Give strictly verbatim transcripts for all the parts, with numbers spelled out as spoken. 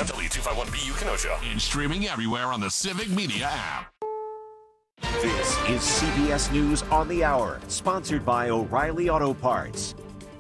W two fifty-one B U Kenosha. And streaming everywhere on the Civic Media app. This is C B S News on the Hour, sponsored by O'Reilly Auto Parts.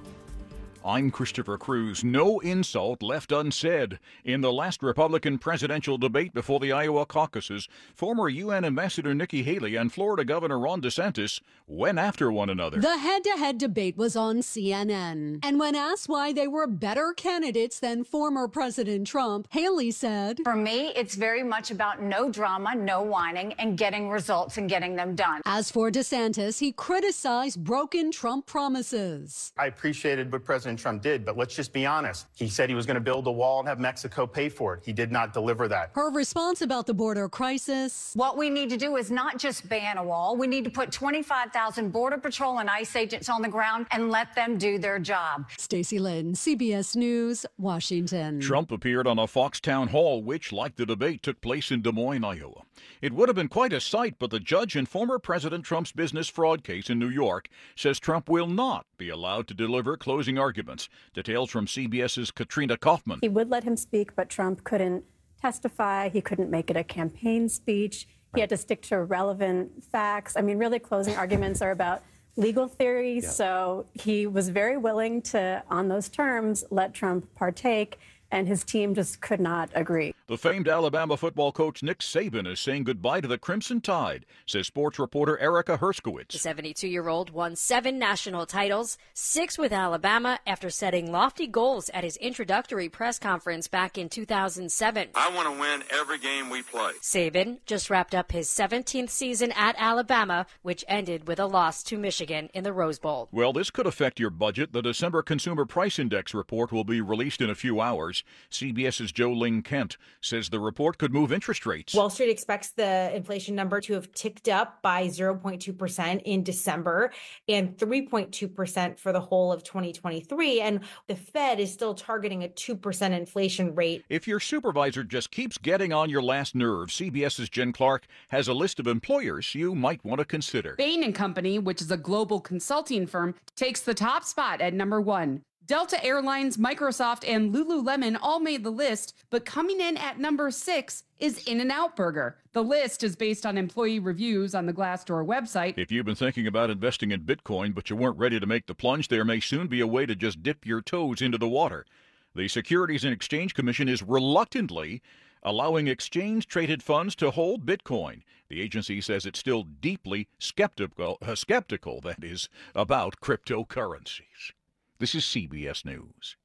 I'm Christopher Cruz. No insult left unsaid. In the last Republican presidential debate before the Iowa caucuses, former U N Ambassador Nikki Haley and Florida Governor Ron DeSantis went after one another. The head-to-head debate was on C N N. And when asked why they were better candidates than former President Trump, Haley said, "For me, it's very much about no drama, no whining, and getting results and getting them done." As for DeSantis, he criticized broken Trump promises. I appreciated what President Trump did, but let's just be honest. He said he was going to build a wall and have Mexico pay for it. He did not deliver that. Her response about the border crisis: what we need to do is not just ban a wall. We need to put twenty-five thousand Border Patrol and ICE agents on the ground and let them do their job. Stacey Lynn, C B S News, Washington. Trump appeared on a Fox town hall, which, like the debate, took place in Des Moines, Iowa. It would have been quite a sight, but the judge in former President Trump's business fraud case in New York says Trump will not be allowed to deliver closing arguments. Details from CBS's Katrina Kaufman. He would let him speak, but Trump couldn't testify. He couldn't make it a campaign speech. He had to stick to relevant facts. I mean, really, closing arguments are about legal theory. Yeah. So he was very willing to, on those terms, let Trump partake, and his team just could not agree. The famed Alabama football coach Nick Saban is saying goodbye to the Crimson Tide, says sports reporter Erica Herskowitz. The seventy-two-year-old won seven national titles, six with Alabama, after setting lofty goals at his introductory press conference back in two thousand seven. I want to win every game we play. Saban just wrapped up his seventeenth season at Alabama, which ended with a loss to Michigan in the Rose Bowl. Well, this could affect your budget. The December Consumer Price Index report will be released in a few hours. CBS's Joe Ling Kent says the report could move interest rates. Wall Street expects the inflation number to have ticked up by zero point two percent in December and three point two percent for the whole of twenty twenty-three. And the Fed is still targeting a two percent inflation rate. If your supervisor just keeps getting on your last nerve, CBS's Jen Clark has a list of employers you might want to consider. Bain and Company, which is a global consulting firm, takes the top spot at number one. Delta Airlines, Microsoft, and Lululemon all made the list, but coming in at number six is In-N-Out Burger. The list is based on employee reviews on the Glassdoor website. If you've been thinking about investing in Bitcoin, but you weren't ready to make the plunge, there may soon be a way to just dip your toes into the water. The Securities and Exchange Commission is reluctantly allowing exchange-traded funds to hold Bitcoin. The agency says it's still deeply skeptical, uh, skeptical, that is, about cryptocurrencies. This is C B S News.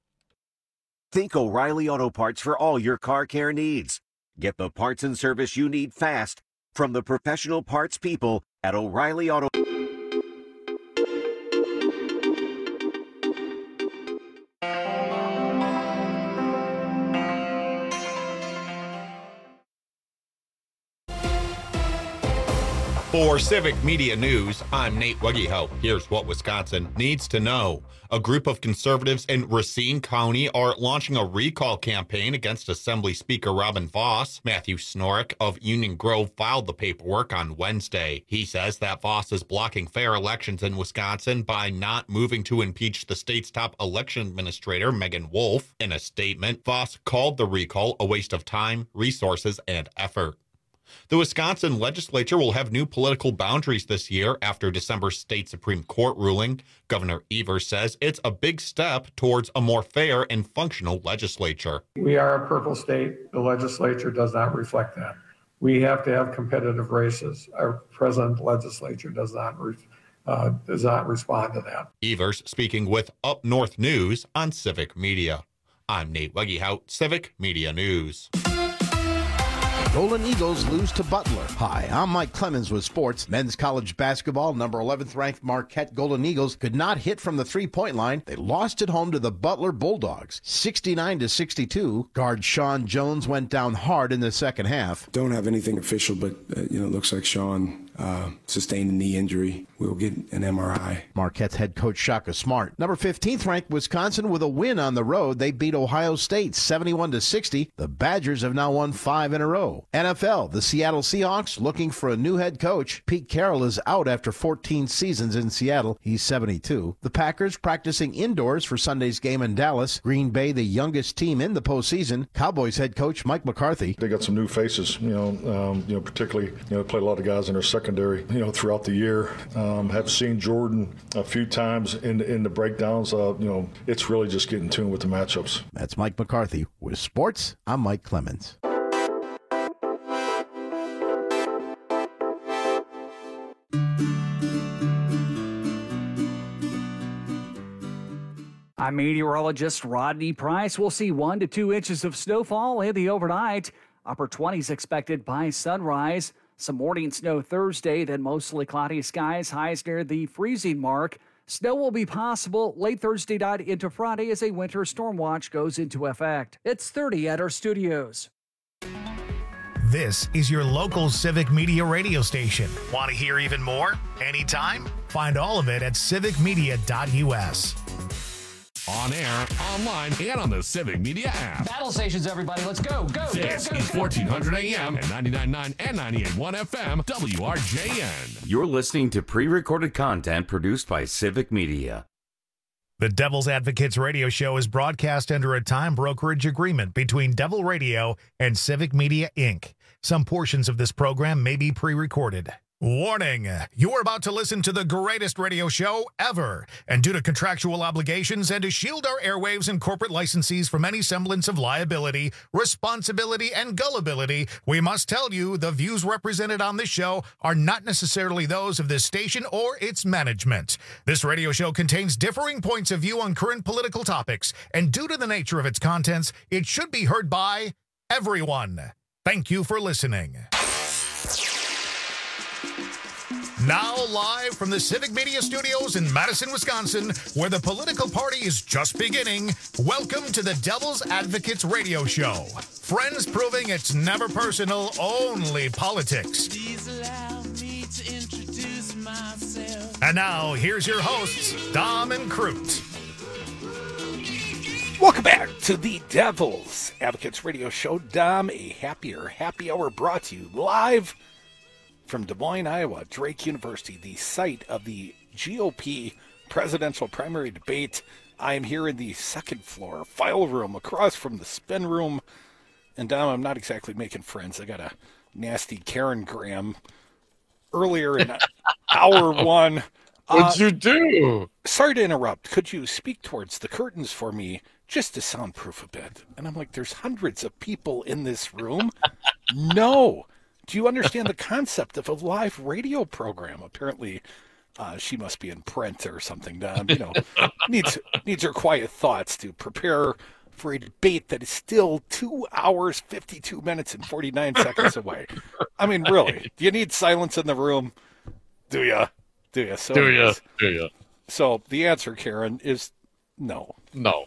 Think O'Reilly Auto Parts for all your car care needs. Get the parts and service you need fast from the professional parts people at O'Reilly Auto Parts. For Civic Media News, I'm Nate Wuggyhoe. Here's what Wisconsin needs to know. A group of conservatives in Racine County are launching a recall campaign against Assembly Speaker Robin Vos. Matthew Snorek of Union Grove filed the paperwork on Wednesday. He says that Vos is blocking fair elections in Wisconsin by not moving to impeach the state's top election administrator, Megan Wolf. In a statement, Vos called the recall a waste of time, resources, and effort. The Wisconsin legislature will have new political boundaries this year after December's state Supreme Court ruling. Governor Evers says it's a big step towards a more fair and functional legislature. We are a purple state. The legislature does not reflect that. We have to have competitive races. Our present legislature does not re- uh, does not respond to that. Evers speaking with Up North News on Civic Media. I'm Nate Wuggyhout, Civic Media News. Golden Eagles lose to Butler. Hi, I'm Mike Clemens with sports. Men's college basketball, number eleventh ranked Marquette Golden Eagles could not hit from the three-point line. They lost at home to the Butler Bulldogs, sixty-nine to sixty-two. Guard Sean Jones went down hard in the second half. Don't have anything official, but uh, you know, it looks like Sean uh, sustained a knee injury. We'll get an M R I. Marquette's head coach Shaka Smart. Number fifteenth ranked Wisconsin with a win on the road. They beat Ohio State seventy-one to sixty. The Badgers have now won five in a row. show. N F L, the Seattle Seahawks looking for a new head coach. Pete Carroll is out after fourteen seasons in Seattle. He's seventy-two. The Packers practicing indoors for Sunday's game in Dallas. Green Bay, the youngest team in the postseason. Cowboys head coach Mike McCarthy. They got some new faces, you know, um, you know, particularly, you know, played a lot of guys in their secondary, you know, throughout the year. Um, have seen Jordan a few times in, in the breakdowns. Uh, you know, it's really just getting tuned with the matchups. That's Mike McCarthy. With sports, I'm Mike Clemens. I'm meteorologist Rodney Price. We'll see one to two inches of snowfall in the overnight. Upper twenties expected by sunrise. Some morning snow Thursday, then mostly cloudy skies, highs near the freezing mark. Snow will be possible late Thursday night into Friday as a winter storm watch goes into effect. It's thirty at our studios. This is your local Civic Media radio station. Want to hear even more? Anytime? Find all of it at civic media dot u s. On air, online, and on the Civic Media app. Battle stations, everybody. Let's go, go, This go, go, is go. fourteen hundred A M and ninety-nine point nine and ninety-eight point one F M, W R J N. You're listening to pre-recorded content produced by Civic Media. The Devil's Advocates radio show is broadcast under a time brokerage agreement between Devil Radio and Civic Media, Incorporated. Some portions of this program may be pre-recorded. Warning, you're about to listen to the greatest radio show ever. And due to contractual obligations and to shield our airwaves and corporate licensees from any semblance of liability, responsibility, and gullibility, we must tell you the views represented on this show are not necessarily those of this station or its management. This radio show contains differing points of view on current political topics, and due to the nature of its contents, it should be heard by everyone. Thank you for listening. Now live from the Civic Media Studios in Madison, Wisconsin, where the political party is just beginning, welcome to the Devil's Advocates radio show. Friends proving it's never personal, only politics. Please allow me to introduce myself. And now, here's your hosts, Dom and Crute. Welcome back to the Devil's Advocates radio show. Dom, a happier happy hour brought to you live from Des Moines, Iowa, Drake University, the site of the G O P presidential primary debate. I am here in the second floor file room across from the spin room. And Dom, I'm not exactly making friends. I got a nasty Karen Graham earlier in hour one. What'd uh, you do? Sorry to interrupt. Could you speak towards the curtains for me just to soundproof a bit? And I'm like, there's hundreds of people in this room. No. Do you understand the concept of a live radio program? Apparently, uh, she must be in print or something. Um, you know, needs needs her quiet thoughts to prepare for a debate that is still two hours, fifty-two minutes, and forty-nine seconds away. I mean, really, do you need silence in the room? Do you? Do you? So Do you? Do you? So the answer, Karen, is no. No.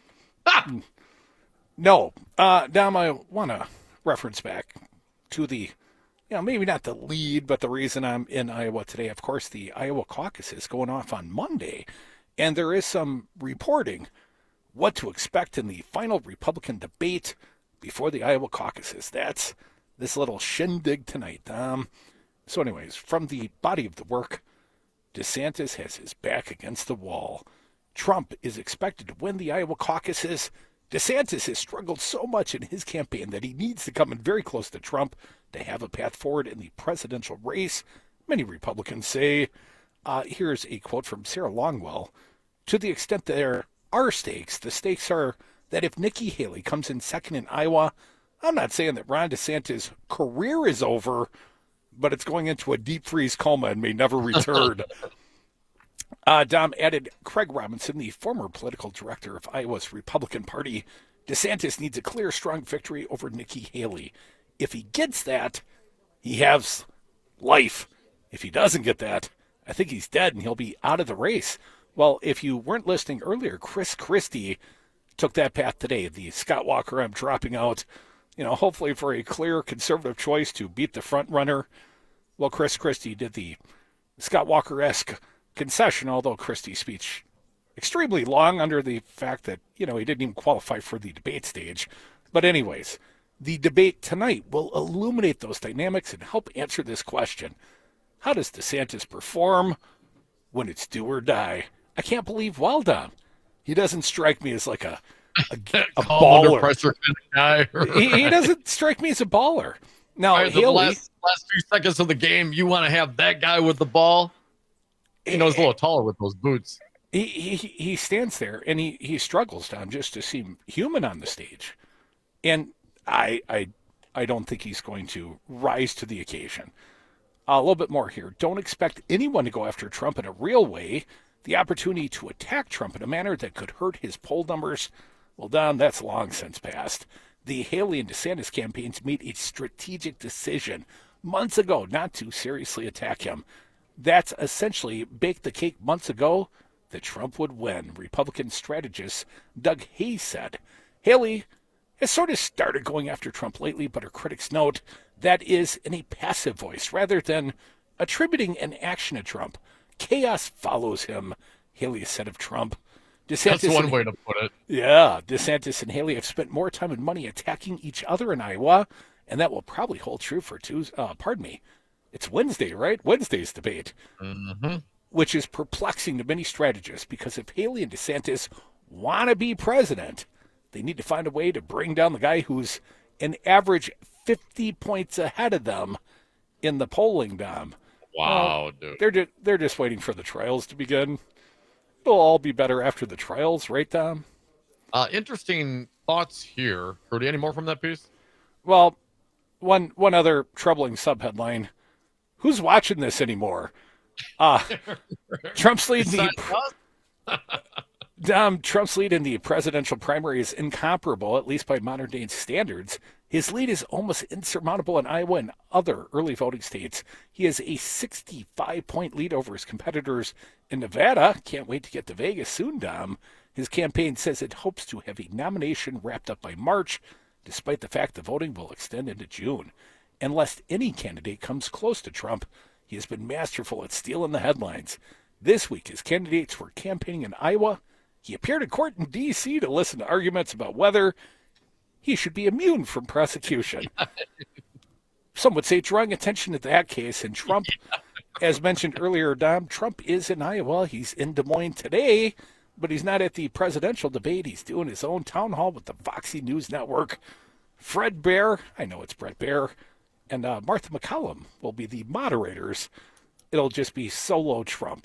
No. Uh, Dom, I want to reference back to the, you know, maybe not the lead, but the reason I'm in Iowa today. Of course, the Iowa caucus is going off on Monday, and there is some reporting what to expect in the final Republican debate before the Iowa caucuses. That's this little shindig tonight. Um, so anyways, from the body of the work, DeSantis has his back against the wall. Trump is expected to win the Iowa caucuses. DeSantis has struggled so much in his campaign that he needs to come in very close to Trump to have a path forward in the presidential race. Many Republicans say, uh, here's a quote from Sarah Longwell, to the extent there are stakes, the stakes are that if Nikki Haley comes in second in Iowa, I'm not saying that Ron DeSantis' career is over, but it's going into a deep freeze coma and may never return. Uh, Dom added, Craig Robinson, the former political director of Iowa's Republican Party, DeSantis needs a clear, strong victory over Nikki Haley. If he gets that, he has life. If he doesn't get that, I think he's dead and he'll be out of the race. Well, if you weren't listening earlier, Chris Christie took that path today. The Scott Walker, I'm dropping out, you know, hopefully for a clear conservative choice to beat the front runner. Well, Chris Christie did the Scott Walker-esque concession, although Christie's speech extremely long under the fact that, you know, he didn't even qualify for the debate stage. But anyways, The debate tonight will illuminate those dynamics and help answer this question. How does DeSantis perform when it's do or die? I can't believe Waldon. He doesn't strike me as like a a, a baller. Pressure kind of guy. he, he doesn't strike me as a baller. Now, right, Haley, the last, last few seconds of the game, you want to have that guy with the ball. You know, he's a little taller with those boots. He he, he stands there and he, he struggles, Tom, just to seem human on the stage. And I I I don't think he's going to rise to the occasion. Uh, a little bit more here. Don't expect anyone to go after Trump in a real way. The opportunity to attack Trump in a manner that could hurt his poll numbers, well, Don, that's long since passed. The Haley and DeSantis campaigns made a strategic decision months ago not to seriously attack him. That's essentially baked the cake months ago that Trump would win, Republican strategist Doug Hayes said. Haley has sort of started going after Trump lately, but her critics note that is in a passive voice rather than attributing an action to Trump. Chaos follows him, Haley said of Trump. DeSantis That's one and, way to put it. Yeah, DeSantis and Haley have spent more time and money attacking each other in Iowa, and that will probably hold true for Tuesday. Uh, pardon me, it's Wednesday, right? Wednesday's debate, mm-hmm. which is perplexing to many strategists because if Haley and DeSantis want to be president, they need to find a way to bring down the guy who's an average fifty points ahead of them in the polling, Dom. Wow, well, dude. They're, just, they're just waiting for the trials to begin. It'll all be better after the trials, right, Dom? Uh, interesting thoughts here. Rudy, any more from that piece? Well, one one other troubling subheadline. Who's watching this anymore? Uh, Trump's lead in the... Dom, Trump's lead in the presidential primary is incomparable, at least by modern-day standards. His lead is almost insurmountable in Iowa and other early voting states. He has a sixty-five point lead over his competitors in Nevada. Can't wait to get to Vegas soon, Dom. His campaign says it hopes to have a nomination wrapped up by March, despite the fact the voting will extend into June. And lest any candidate comes close to Trump, he has been masterful at stealing the headlines. This week, his candidates were campaigning in Iowa. He appeared in court in D C to listen to arguments about whether he should be immune from prosecution. Some would say drawing attention to that case. And Trump, as mentioned earlier, Dom, Trump is in Iowa. He's in Des Moines today, but he's not at the presidential debate. He's doing his own town hall with the Foxy News Network. Fred Bear, I know it's Brett Bear, and uh, Martha McCallum will be the moderators. It'll just be solo Trump.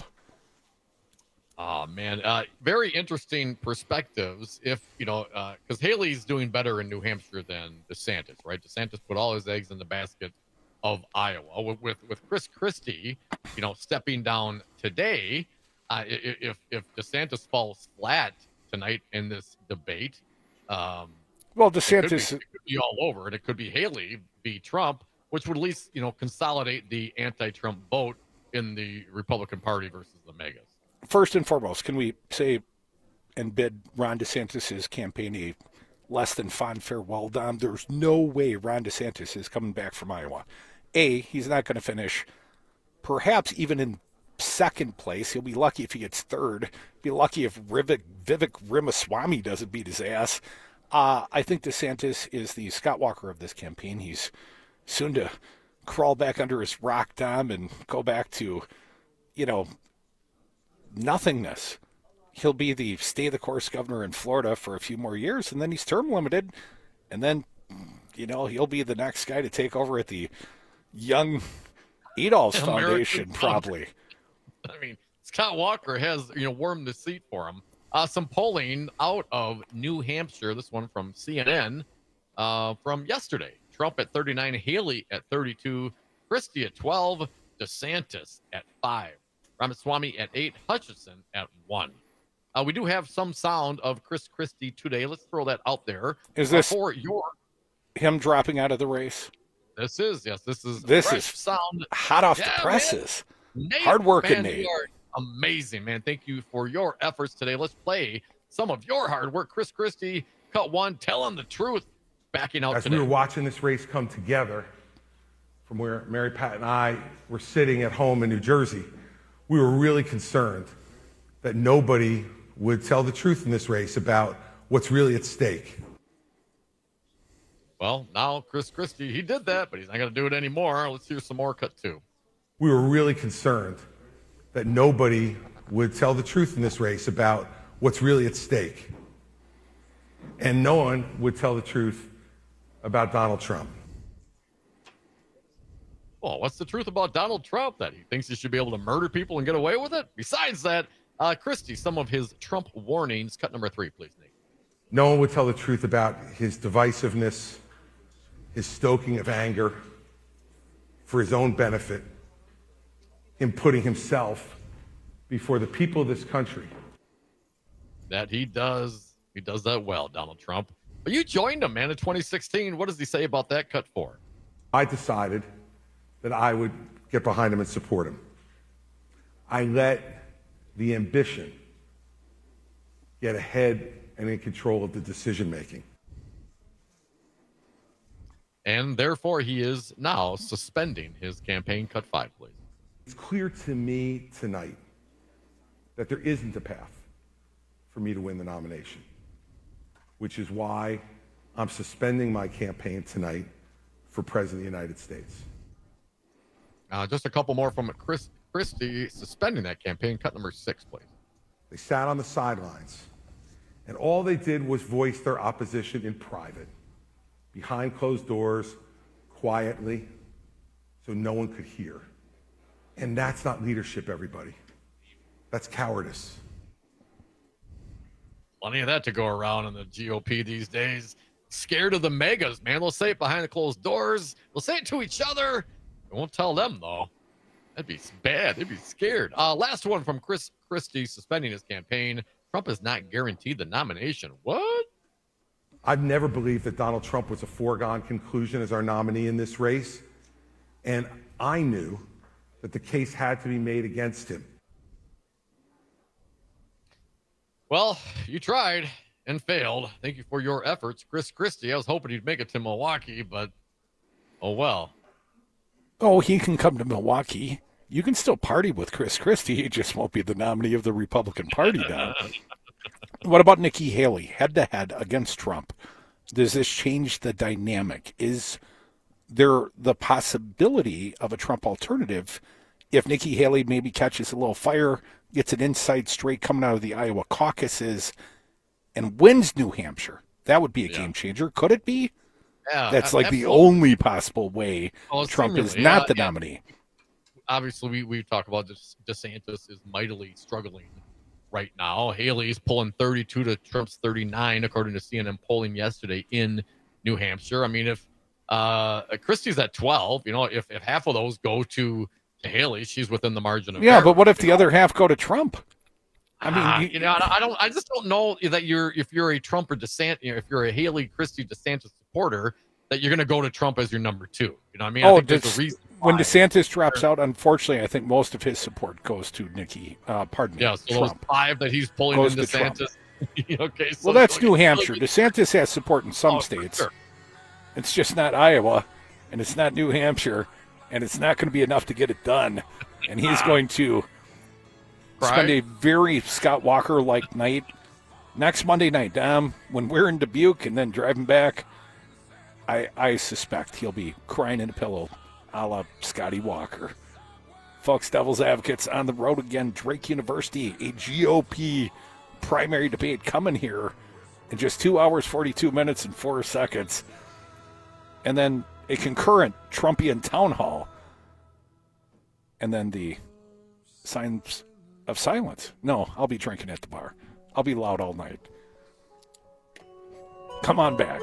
Oh, man. Uh, very interesting perspectives. If, you know, because uh, Haley's doing better in New Hampshire than DeSantis, right? DeSantis put all his eggs in the basket of Iowa. With with, with Chris Christie, you know, stepping down today, uh, if, if DeSantis falls flat tonight in this debate, um, well, DeSantis it could, be, it could be all over, and it could be Haley v. Trump, which would at least, you know, consolidate the anti-Trump vote in the Republican Party versus the megas. First and foremost, can we say and bid Ron DeSantis' campaign a less than fond farewell, Dom? There's no way Ron DeSantis is coming back from Iowa. A, he's not going to finish perhaps even in second place. He'll be lucky if he gets third. Be lucky if Vivek, Vivek Ramaswamy doesn't beat his ass. Uh, I think DeSantis is the Scott Walker of this campaign. He's soon to crawl back under his rock, Dom, and go back to, you know, nothingness. He'll be the stay-the-course governor in Florida for a few more years, and then he's term limited, and then, you know, he'll be the next guy to take over at the Young Adolphs Foundation, probably. I mean, Scott Walker has, you know, warmed the seat for him. Uh, some polling out of New Hampshire, this one from C N N, uh, from yesterday. Trump at thirty-nine, Haley at thirty-two, Christie at twelve, DeSantis at five. Ramaswamy at eight, Hutchinson at one. Uh, we do have some sound of Chris Christie today. Let's throw that out there. Is this uh, for your him dropping out of the race? This is yes. This is this fresh is sound hot off yeah, the presses. Nate, Hard working, man, Nate. You are amazing, man. Thank you for your efforts today. Let's play some of your hard work. Chris Christie, cut one, telling the truth, backing out As today. we were watching this race come together, from where Mary Pat and I were sitting at home in New Jersey, we were really concerned that nobody would tell the truth in this race about what's really at stake. Well, now Chris Christie, he did that, but he's not going to do it anymore. Let's hear some more cut two. We were really concerned that nobody would tell the truth in this race about what's really at stake. And no one would tell the truth about Donald Trump. Well, what's the truth about Donald Trump? That he thinks he should be able to murder people and get away with it? Besides that, uh, Christie, some of his Trump warnings. Cut number three, please, Nate. No one would tell the truth about his divisiveness, his stoking of anger for his own benefit, him putting himself before the people of this country. That he does. He does that well, Donald Trump. But you joined him, man, in twenty sixteen. What does he say about that cut four? I decided that I would get behind him and support him. I let the ambition get ahead and in control of the decision making. And therefore, he is now suspending his campaign. Cut five, please. It's clear to me tonight that there isn't a path for me to win the nomination, which is why I'm suspending my campaign tonight for President of the United States. Uh, just a couple more from Chris Christie suspending that campaign. Cut number six, please. They sat on the sidelines, and all they did was voice their opposition in private, behind closed doors, quietly, so no one could hear. And that's not leadership, everybody. That's cowardice. Plenty of that to go around in the G O P these days. Scared of the megas, man. They'll say it behind the closed doors. They'll say it to each other. They won't tell them, though. That'd be bad. They'd be scared. Uh, last one from Chris Christie suspending his campaign. Trump is not guaranteed the nomination. What? I've never believed that Donald Trump was a foregone conclusion as our nominee in this race. And I knew that the case had to be made against him. Well, you tried and failed. Thank you for your efforts, Chris Christie. I was hoping he'd make it to Milwaukee, but oh well. Oh, he can come to Milwaukee. You can still party with Chris Christie. He just won't be the nominee of the Republican Party now. What about Nikki Haley, head-to-head against Trump? Does this change the dynamic? Is there the possibility of a Trump alternative if Nikki Haley maybe catches a little fire, gets an inside straight coming out of the Iowa caucuses, and wins New Hampshire? That would be a yeah. game changer. Could it be? Yeah, That's like absolutely. the only possible way well, Trump is yeah, not the yeah. nominee. Obviously, we, we talk about this. DeSantis is mightily struggling right now. Haley's pulling thirty-two to Trump's thirty-nine, according to C N N polling yesterday in New Hampshire. I mean, if uh, Christie's at twelve, you know, if, if half of those go to, to Haley, she's within the margin of Yeah, error. but what if the other half go to Trump? I mean, uh, you, you know, I don't. I just don't know that you're if you're a Trump or DeSantis, you know, if you're a Haley Christie DeSantis supporter, that you're going to go to Trump as your number two. You know what I mean? Oh, I think there's does, a reason when why. DeSantis drops out, unfortunately, I think most of his support goes to Nikki. Uh, pardon me, Yeah, so Trump. those five that he's pulling Goes in to Trump. DeSantis. okay, so Well, that's so New it's Hampshire. really- DeSantis has support in some Oh, for states. sure. It's just not Iowa, and it's not New Hampshire, and it's not going to be enough to get it done. And he's going to Cry? spend a very Scott Walker-like night next Monday night. Um, when we're in Dubuque and then driving back, I, I suspect he'll be crying in a pillow, a la Scotty Walker. Folks, Devil's Advocates on the road again. Drake University, a G O P primary debate coming here in just two hours, forty-two minutes, and four seconds. And then a concurrent Trumpian town hall. And then the signs of silence. No, I'll be drinking at the bar. I'll be loud all night. Come on back.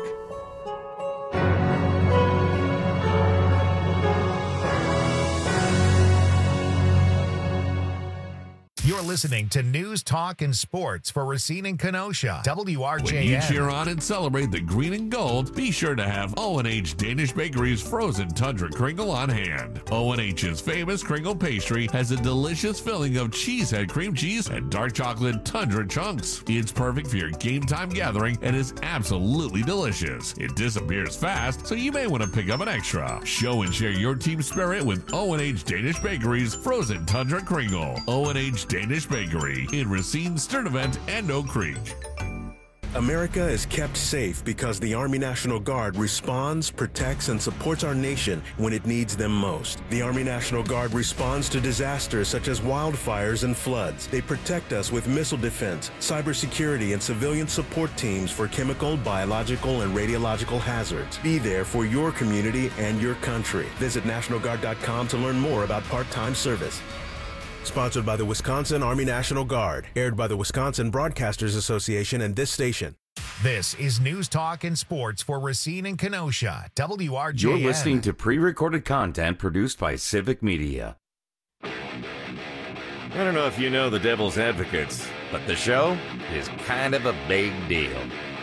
You're listening to News, Talk, and Sports for Racine and Kenosha. W R J N. When you cheer on and celebrate the green and gold, be sure to have O and H Danish Bakery's frozen Tundra Kringle on hand. O and H's famous Kringle pastry has a delicious filling of cheesehead cream cheese and dark chocolate Tundra chunks. It's perfect for your game time gathering and is absolutely delicious. It disappears fast, so you may want to pick up an extra. Show and share your team spirit with O and H Danish Bakery's frozen Tundra Kringle. O and H Danish Bakery in Racine, Sturdivant, and Oak Creek. America is kept safe because the Army National Guard responds, protects, and supports our nation when it needs them most. The Army National Guard responds to disasters such as wildfires and floods. They protect us with missile defense, cybersecurity, and civilian support teams for chemical, biological, and radiological hazards. Be there for your community and your country. Visit National Guard dot com to learn more about part-time service. Sponsored by the Wisconsin Army National Guard. Aired by the Wisconsin Broadcasters Association and this station. This is News Talk and Sports for Racine and Kenosha. W R J N. You're listening to pre-recorded content produced by Civic Media. I don't know if you know the Devil's Advocates, but the show is kind of a big deal.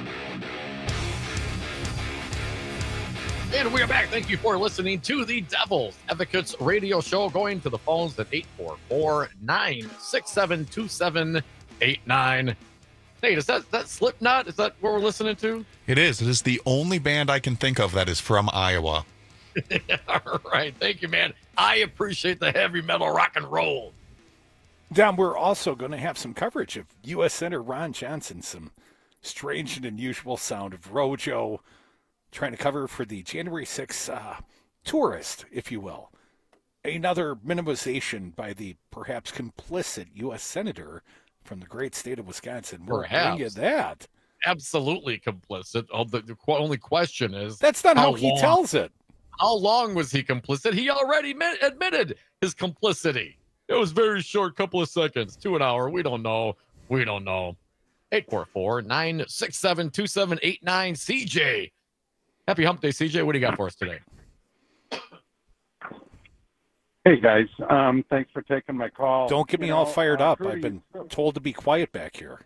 And we are back. Thank you for listening to the Devil's Advocates radio show. Going to the phones at eight four four, nine six seven, two seven eight nine. Nate, is that, that Slipknot? Is that what we're listening to? It is. It is the only band I can think of that is from Iowa. All right. Thank you, man. I appreciate the heavy metal rock and roll. Dom, we're also going to have some coverage of U S Senator Ron Johnson, some strange and unusual sound of Rojo, trying to cover for the January sixth uh, tourist, if you will. Another minimization by the perhaps complicit U S Senator from the great state of Wisconsin. We're bringing you that. Absolutely complicit. Oh, the, the qu- only question is... That's not how, how he long, tells it. How long was he complicit? He already mi- admitted his complicity. It was very short, couple of seconds to an hour. We don't know. We don't know. eight four four, nine six seven, two seven eight nine. C J. Happy Hump Day, C J. What do you got for us today? Hey, guys. Um, thanks for taking my call. Don't get me you all know, fired uh, up. Trudy, I've been told to be quiet back here.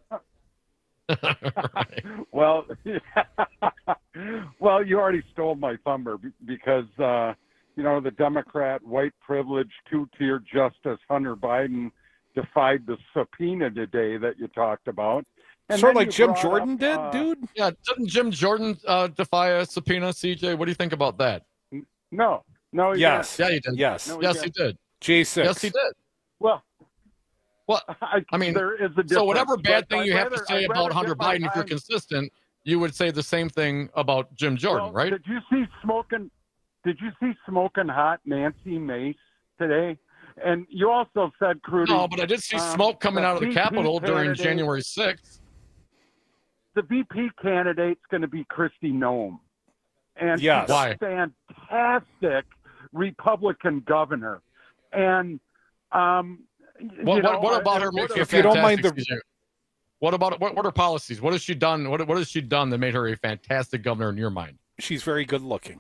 Well, well, you already stole my thunder because, uh, you know, the Democrat white privilege two-tier justice Hunter Biden defied the subpoena today that you talked about. And sort of like you Jim Jordan up, did, uh, dude? Yeah, didn't Jim Jordan uh, defy a subpoena, C J? What do you think about that? No. No, he yes. didn't. Yeah, he did. Yes. No, he yes, did. he did. J six. Yes, he did. Well, well, I, I mean, there is a so whatever difference, bad thing I'd you have rather- to say I'd about rather Hunter get my Biden, if you're mind- consistent, you would say the same thing about Jim Jordan, Well, right? Did you see smoking? Did you see smoking hot Nancy Mace today? And you also said, Crudy. No, but I did see um, smoke coming out of the V P Capitol during candidate- January sixth. The V P candidate's going to be Kristi Noem, and Yes. she's a Why? fantastic Republican governor. And um, What, you know, what, what about her? if- Makes her if you don't mind fantastic, the- C J? What about what? What are policies? What has she done? What What has she done that made her a fantastic governor in your mind? She's very good looking.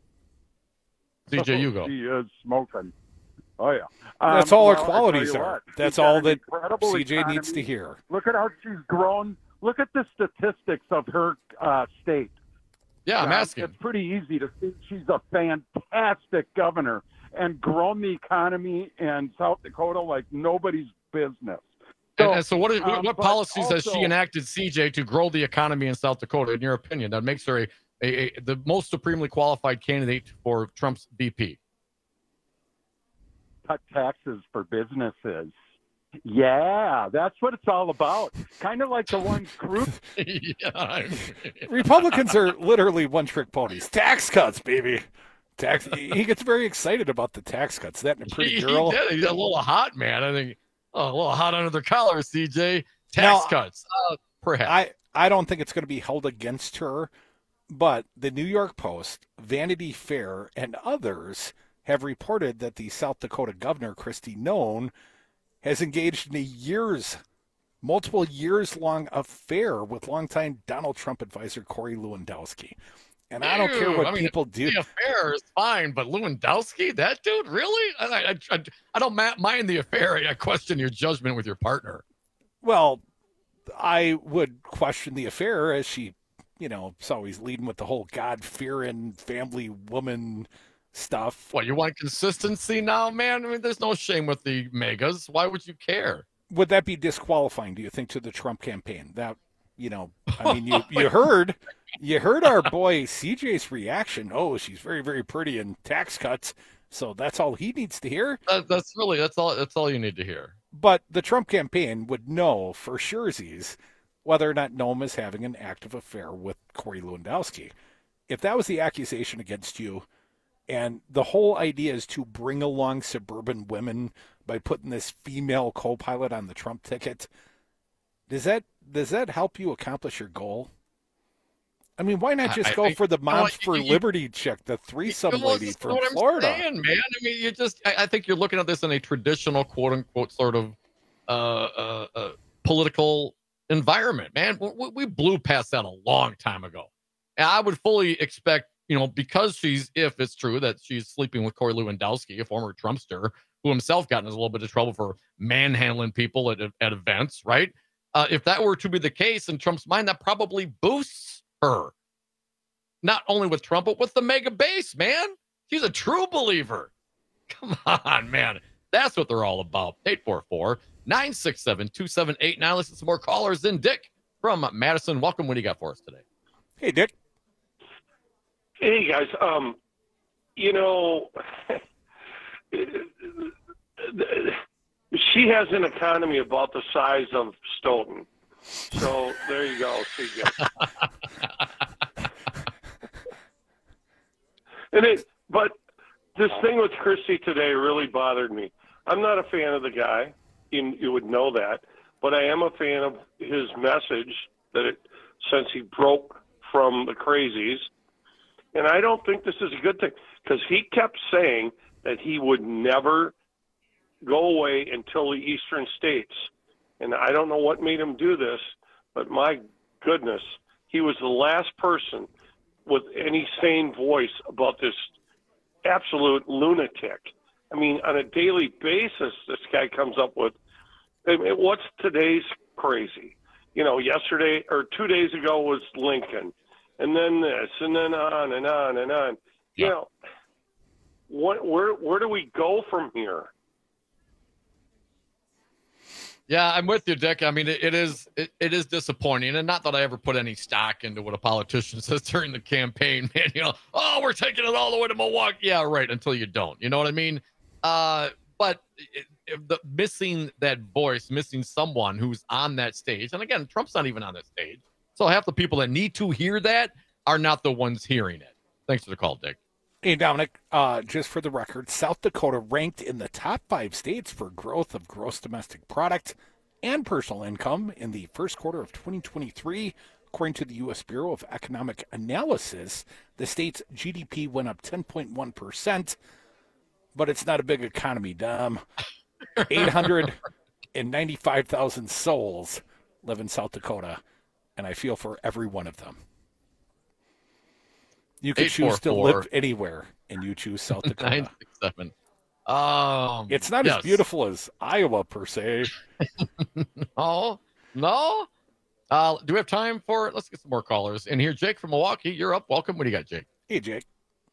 C J, you go. She is smoking. Oh yeah. That's Um, all well, her I qualities tell you are. what, That's she's got all an that incredible C J needs economy. to hear. Look at how she's grown. Look at the statistics of her uh, state. Yeah, I'm Uh, asking. It's pretty easy to see she's a fantastic governor and grown the economy in South Dakota like nobody's business. And, and so, what, is, what, um, what but policies has she also- enacted, C J, to grow the economy in South Dakota, in your opinion, that makes her a, a, a the most supremely qualified candidate for Trump's V P? Cut taxes for businesses. Yeah, that's what it's all about. Kind of like the one group. yeah, Republicans are literally one-trick ponies. Tax cuts, baby. Tax. He gets very excited about the tax cuts. That and a pretty he, girl. He did. He's a little hot, man. I think oh, a little hot under the collar, C J. Tax Now, cuts, uh, perhaps. I, I don't think it's going to be held against her, but the New York Post, Vanity Fair, and others have reported that the South Dakota governor, Kristi Noem, has engaged in a years, multiple years-long affair with longtime Donald Trump advisor Corey Lewandowski. And I don't care Ew, what I mean, people do. The affair is fine, but Lewandowski, that dude, really? I, I, I, I don't ma- mind the affair. I question your judgment with your partner. Well, I would question the affair as she, you know, is always leading with the whole God-fearing family woman stuff. What, you want consistency now, man? I mean, there's no shame with the megas. Why would you care? Would that be disqualifying, do you think, to the Trump campaign? That, you know, I mean, you, you heard you heard our boy C J's reaction. Oh, she's very, very pretty and tax cuts. So that's all he needs to hear. That, that's really, that's all, that's all you need to hear. But the Trump campaign would know for surezies whether or not Noam is having an active affair with Corey Lewandowski. If that was the accusation against you, and the whole idea is to bring along suburban women by putting this female co-pilot on the Trump ticket, does that does that help you accomplish your goal? I mean, why not just I, go I, for the Moms I, for you, Liberty chick, the threesome you know, lady from what Florida? I'm saying, man. I mean, you just, I, I think you're looking at this in a traditional, quote unquote, sort of uh, uh, uh, political environment, man. We, we blew past that a long time ago. And I would fully expect, you know, because she's, if it's true that she's sleeping with Corey Lewandowski, a former Trumpster, who himself got in a little bit of trouble for manhandling people at, at events, right? Uh, if that were to be the case in Trump's mind, that probably boosts her. Not only with Trump, but with the mega base, man. She's a true believer. Come on, man. That's what they're all about. eight four four, nine six seven, two seven eight nine. Listen to some more callers than Dick from Madison. Welcome. What do you got for us today? Hey, Dick. Hey, guys. Um, you know, she has an economy about the size of Stoughton. So there you go. See you guys. And it, but this thing with Christie today really bothered me. I'm not a fan of the guy. You, you would know that. But I am a fan of his message that it, since he broke from the crazies. And I don't think this is a good thing because he kept saying that he would never go away until the eastern states. And I don't know what made him do this, but my goodness, he was the last person with any sane voice about this absolute lunatic. I mean, on a daily basis, this guy comes up with, I mean, what's today's crazy? You know, yesterday or two days ago was Lincoln, and then this, and then on and on and on. You know, what, where where do we go from here? Yeah, I'm with you, Dick. I mean, it, it is it, it is disappointing, and not that I ever put any stock into what a politician says during the campaign. Man, you know, oh, we're taking it all the way to Milwaukee. Yeah, right. Until you don't, you know what I mean? Uh, but it, it, the missing that voice, missing someone who's on that stage, and again, Trump's not even on that stage, so half the people that need to hear that are not the ones hearing it. Thanks for the call, Dick. Hey, Dominic, uh, just for the record, South Dakota ranked in the top five states for growth of gross domestic product and personal income in the first quarter of twenty twenty-three. According to the U S Bureau of Economic Analysis, the state's G D P went up ten point one percent, but it's not a big economy, Dom. eight hundred ninety-five thousand souls live in South Dakota, and I feel for every one of them. You can choose to live anywhere, and you choose South Dakota. nine six seven. Um, it's not yes. as beautiful as Iowa, per se. No, no. Uh, do we have time for it? Let's get some more callers in here. Jake from Milwaukee, you're up. Welcome. What do you got, Jake? Hey, Jake.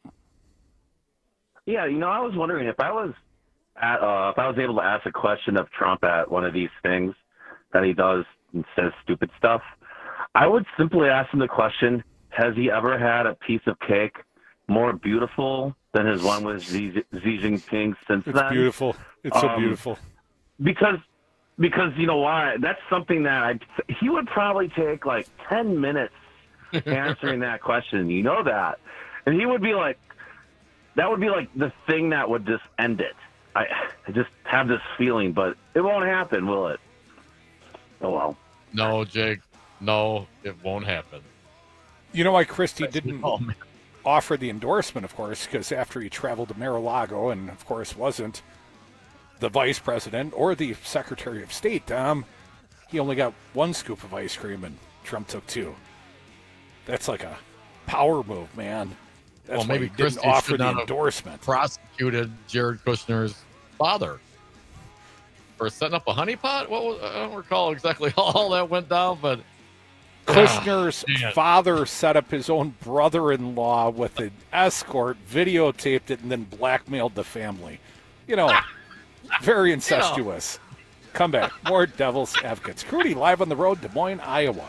Yeah, you know, I was wondering if I was at, uh, if I was able to ask a question of Trump at one of these things that he does and says stupid stuff, I would simply ask him the question: has he ever had a piece of cake more beautiful than his one with Xi, Xi Jinping since it's then? It's beautiful. It's so um, beautiful. Because, because you know why? That's something that I, he would probably take like ten minutes answering that question. You know that. And he would be like, that would be like the thing that would just end it. I, I just have this feeling, but it won't happen, will it? Oh, well. No, Jake. No, it won't happen. You know why Christie didn't offer the endorsement, of course, because after he traveled to Mar-a-Lago and, of course, wasn't the vice president or the secretary of state, um, he only got one scoop of ice cream and Trump took two. That's like a power move, man. That's well, maybe why he didn't Christie offer should the not endorsement. Have prosecuted Jared Kushner's father for setting up a honeypot. What was, I don't recall exactly how all that went down, but Kushner's oh, father set up his own brother-in-law with an escort, videotaped it, and then blackmailed the family. You know, very incestuous. You know. Come back. More Devil's Advocates. Crudy live on the road, Des Moines, Iowa.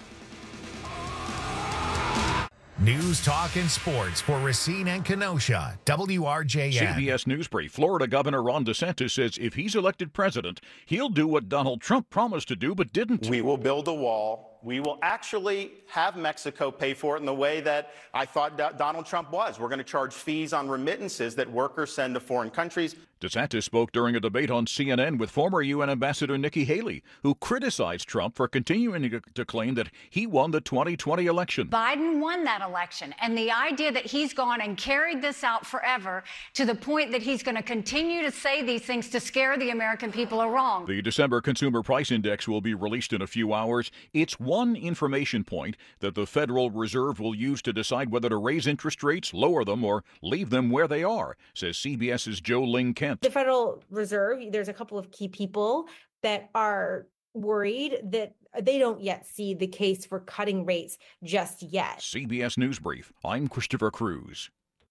News, talk, and sports for Racine and Kenosha. W R J N. C B S News Brief. Florida Governor Ron DeSantis says if he's elected president, he'll do what Donald Trump promised to do but didn't. We will build a wall We will actually have Mexico pay for it in the way that I thought Do- Donald Trump was. We're going to charge fees on remittances that workers send to foreign countries. DeSantis spoke during a debate on C N N with former U N Ambassador Nikki Haley, who criticized Trump for continuing to, to claim that he won the twenty twenty election. Biden won that election, and the idea that he's gone and carried this out forever to the point that he's going to continue to say these things to scare the American people are wrong. The December Consumer Price Index will be released in a few hours. It's one information point that the Federal Reserve will use to decide whether to raise interest rates, lower them, or leave them where they are, says CBS's Joe Ling Kent. The Federal Reserve, there's a couple of key people that are worried that they don't yet see the case for cutting rates just yet. C B S News Brief. I'm Christopher Cruz.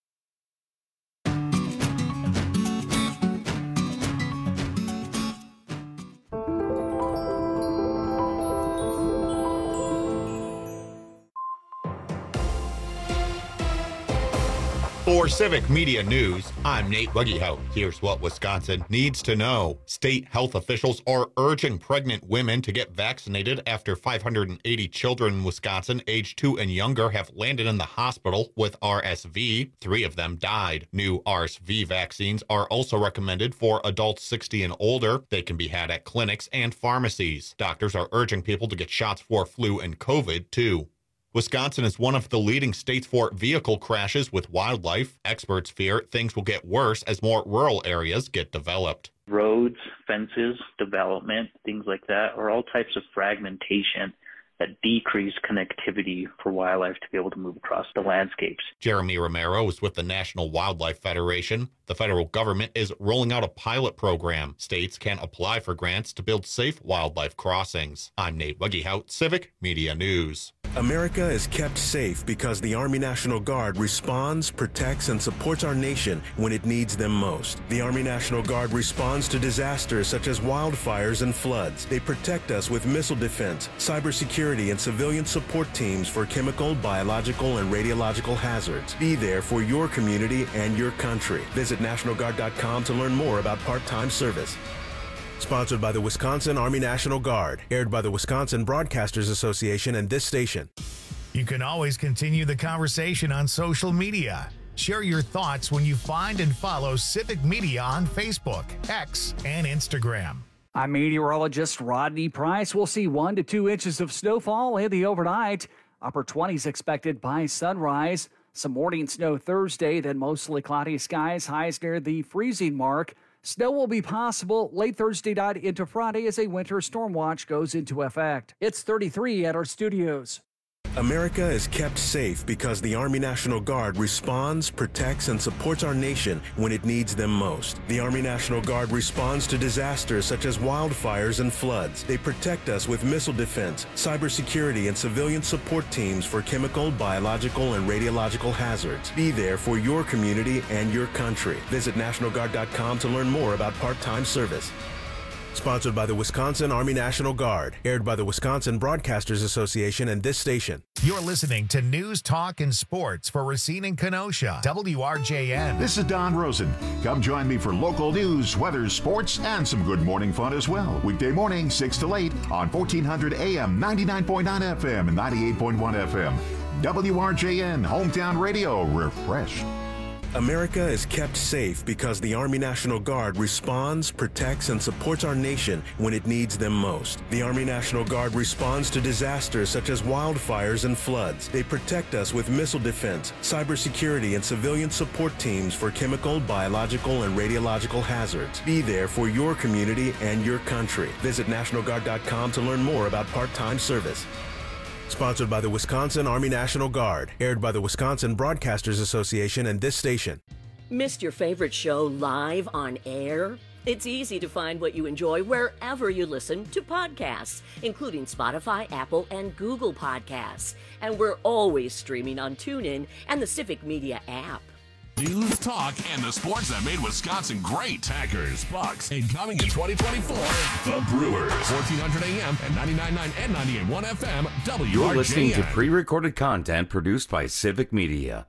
For Civic Media News, I'm Nate Wuggyhout. Here's what Wisconsin needs to know. State health officials are urging pregnant women to get vaccinated after five hundred eighty children in Wisconsin aged two and younger have landed in the hospital with R S V. Three of them died. New R S V vaccines are also recommended for adults sixty and older. They can be had at clinics and pharmacies. Doctors are urging people to get shots for flu and COVID, too. Wisconsin is one of the leading states for vehicle crashes with wildlife. Experts fear things will get worse as more rural areas get developed. Roads, fences, development, things like that are all types of fragmentation that decrease connectivity for wildlife to be able to move across the landscapes. Jeremy Romero is with the National Wildlife Federation. The federal government is rolling out a pilot program. States can apply for grants to build safe wildlife crossings. I'm Nate Wuggyhout, Civic Media News. America is kept safe because the Army National Guard responds, protects, and supports our nation when it needs them most. The Army National Guard responds to disasters such as wildfires and floods. They protect us with missile defense, cybersecurity, and civilian support teams for chemical, biological, and radiological hazards. Be there for your community and your country. Visit National Guard dot com to learn more about part-time service. Sponsored by the Wisconsin Army National Guard. Aired by the Wisconsin Broadcasters Association and this station. You can always continue the conversation on social media. Share your thoughts when you find and follow Civic Media on Facebook, X, and Instagram. I'm meteorologist Rodney Price. We'll see one to two inches of snowfall in the overnight. Upper twenties expected by sunrise. Some morning snow Thursday, then mostly cloudy skies, highs near the freezing mark. Snow will be possible late Thursday night into Friday as a winter storm watch goes into effect. It's thirty-three at our studios. America is kept safe because the Army National Guard responds, protects, and supports our nation when it needs them most. The Army National Guard responds to disasters such as wildfires and floods. They protect us with missile defense, cybersecurity, and civilian support teams for chemical, biological, and radiological hazards. Be there for your community and your country. Visit National Guard dot com to learn more about part-time service. Sponsored by the Wisconsin Army National Guard. Aired by the Wisconsin Broadcasters Association and this station. You're listening to News, Talk, and Sports for Racine and Kenosha. W R J N. This is Don Rosen. Come join me for local news, weather, sports, and some good morning fun as well. Weekday morning, six to eight on fourteen hundred A M, ninety-nine point nine F M, and ninety-eight point one F M. W R J N, Hometown Radio, refreshed. America is kept safe because the Army National Guard responds, protects, and supports our nation when it needs them most. The Army National Guard responds to disasters such as wildfires and floods. They protect us with missile defense, cybersecurity, and civilian support teams for chemical, biological, and radiological hazards. Be there for your community and your country. Visit National Guard dot com to learn more about part-time service. Sponsored by the Wisconsin Army National Guard. Aired by the Wisconsin Broadcasters Association and this station. Missed your favorite show live on air? It's easy to find what you enjoy wherever you listen to podcasts, including Spotify, Apple, and Google Podcasts. And we're always streaming on TuneIn and the Civic Media app. News, talk, and the sports that made Wisconsin great. Packers, Bucks, and coming in twenty twenty-four, the Brewers. fourteen hundred A M and ninety-nine point nine and ninety-eight point one F M, W R J N. You're listening to pre-recorded content produced by Civic Media.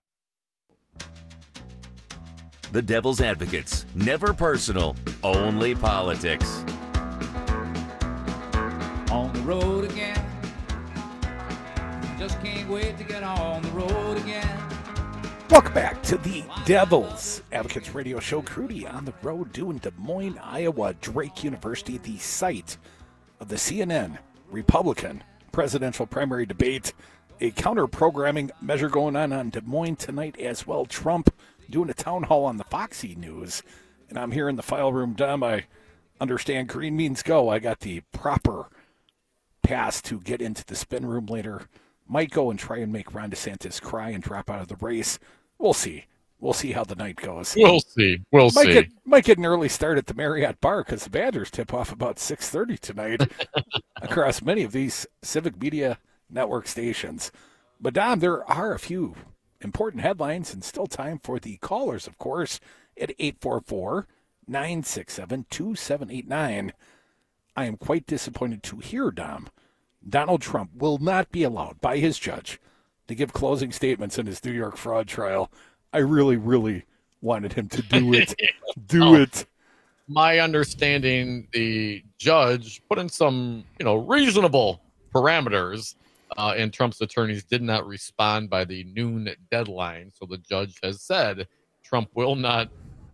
The Devil's Advocates. Never personal, only politics. On the road again. can't wait to get on the road again. Welcome back to the Devil's Advocates Radio Show. Crudy on the road doing Des Moines, Iowa, Drake University, the site of the C N N Republican presidential primary debate. A counter-programming measure going on on Des Moines tonight as well. Trump doing a town hall on the Foxy News. And I'm here in the file room, Dom. I understand green means go. I got the proper pass to get into the spin room later. Might go and try and make Ron DeSantis cry and drop out of the race. We'll see. We'll see how the night goes. We'll see. We'll might see. Get, might get an early start at the Marriott Bar because the Badgers tip off about six thirty tonight across many of these Civic Media Network stations. But, Dom, there are a few important headlines and still time for the callers, of course, at eight four four, nine six seven, two seven eight nine. I am quite disappointed to hear, Dom, Donald Trump will not be allowed by his judge to give closing statements in his New York fraud trial. I really, really wanted him to do it. do oh, it. My understanding, the judge put in some, you know, reasonable parameters, uh, and Trump's attorneys did not respond by the noon deadline. So the judge has said Trump will not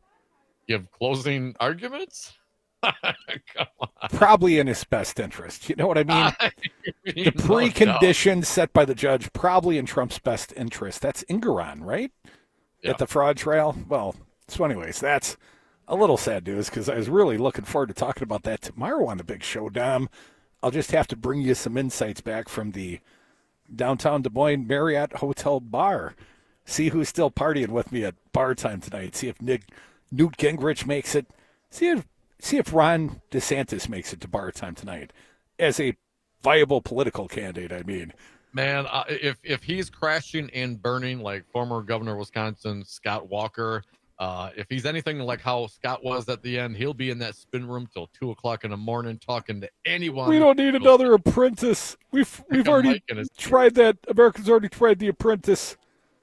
give closing arguments. Come on. Probably in his best interest. You know what I mean? I mean the preconditions no set by the judge, probably in Trump's best interest. That's Engoron, right? Yeah. At the fraud trial. Well, so anyways, that's a little sad news because I was really looking forward to talking about that tomorrow on the big show, Dom. I'll just have to bring you some insights back from the downtown Des Moines Marriott Hotel bar. See who's still partying with me at bar time tonight. See if Nick, Newt Gingrich makes it. See if See if Ron DeSantis makes it to bar time tonight as a viable political candidate, I mean. Man, uh, if if he's crashing and burning like former governor of Wisconsin, Scott Walker, uh, if he's anything like how Scott was at the end, he'll be in that spin room till two o'clock in the morning talking to anyone. We don't need another apprentice. We've we've already tried that. Americans already tried the apprentice.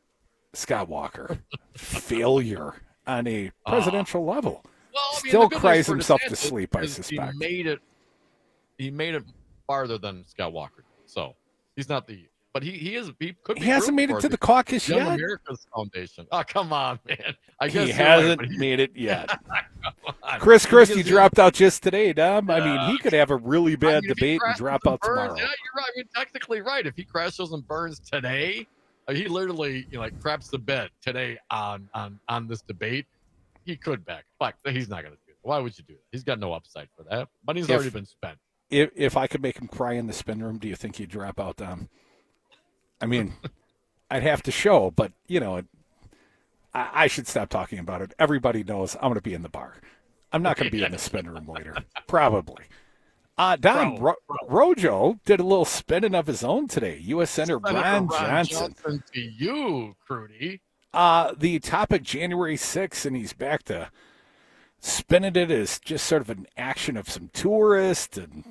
Scott Walker. Failure on a presidential uh, level. Well, I mean, Still cries himself DeSantis to sleep, I suspect. He made it. He made it farther than Scott Walker. So he's not the. But he he is. He could. Be he hasn't made it to the caucus Young yet. America's Foundation. Oh, come on, man. I he guess hasn't right, he, made it yet. Chris Christie dropped out just today, Dom. Uh, I mean, he could have a really bad I mean, debate and drop and out burns, tomorrow. Yeah, you're right. I mean, technically right. If he crashes and burns today, uh, he literally you know, like craps the bed today on on on this debate. He could back. Fuck, he's not going to do it. Why would you do that? He's got no upside for that. Money's If- already been spent. If if I could make him cry in the spin room, do you think he'd drop out, Dom? I mean, I'd have to show, but you know, I, I should stop talking about it. Everybody knows I'm going to be in the bar. I'm not going to be in the spin room later, probably. Uh, Don Ro- Rojo did a little spinning of his own today. U S Senator Senator Ron Ron Johnson. Johnson to you, Crudy. Uh, the topic January sixth, and he's back to spinning it as just sort of an action of some tourists, and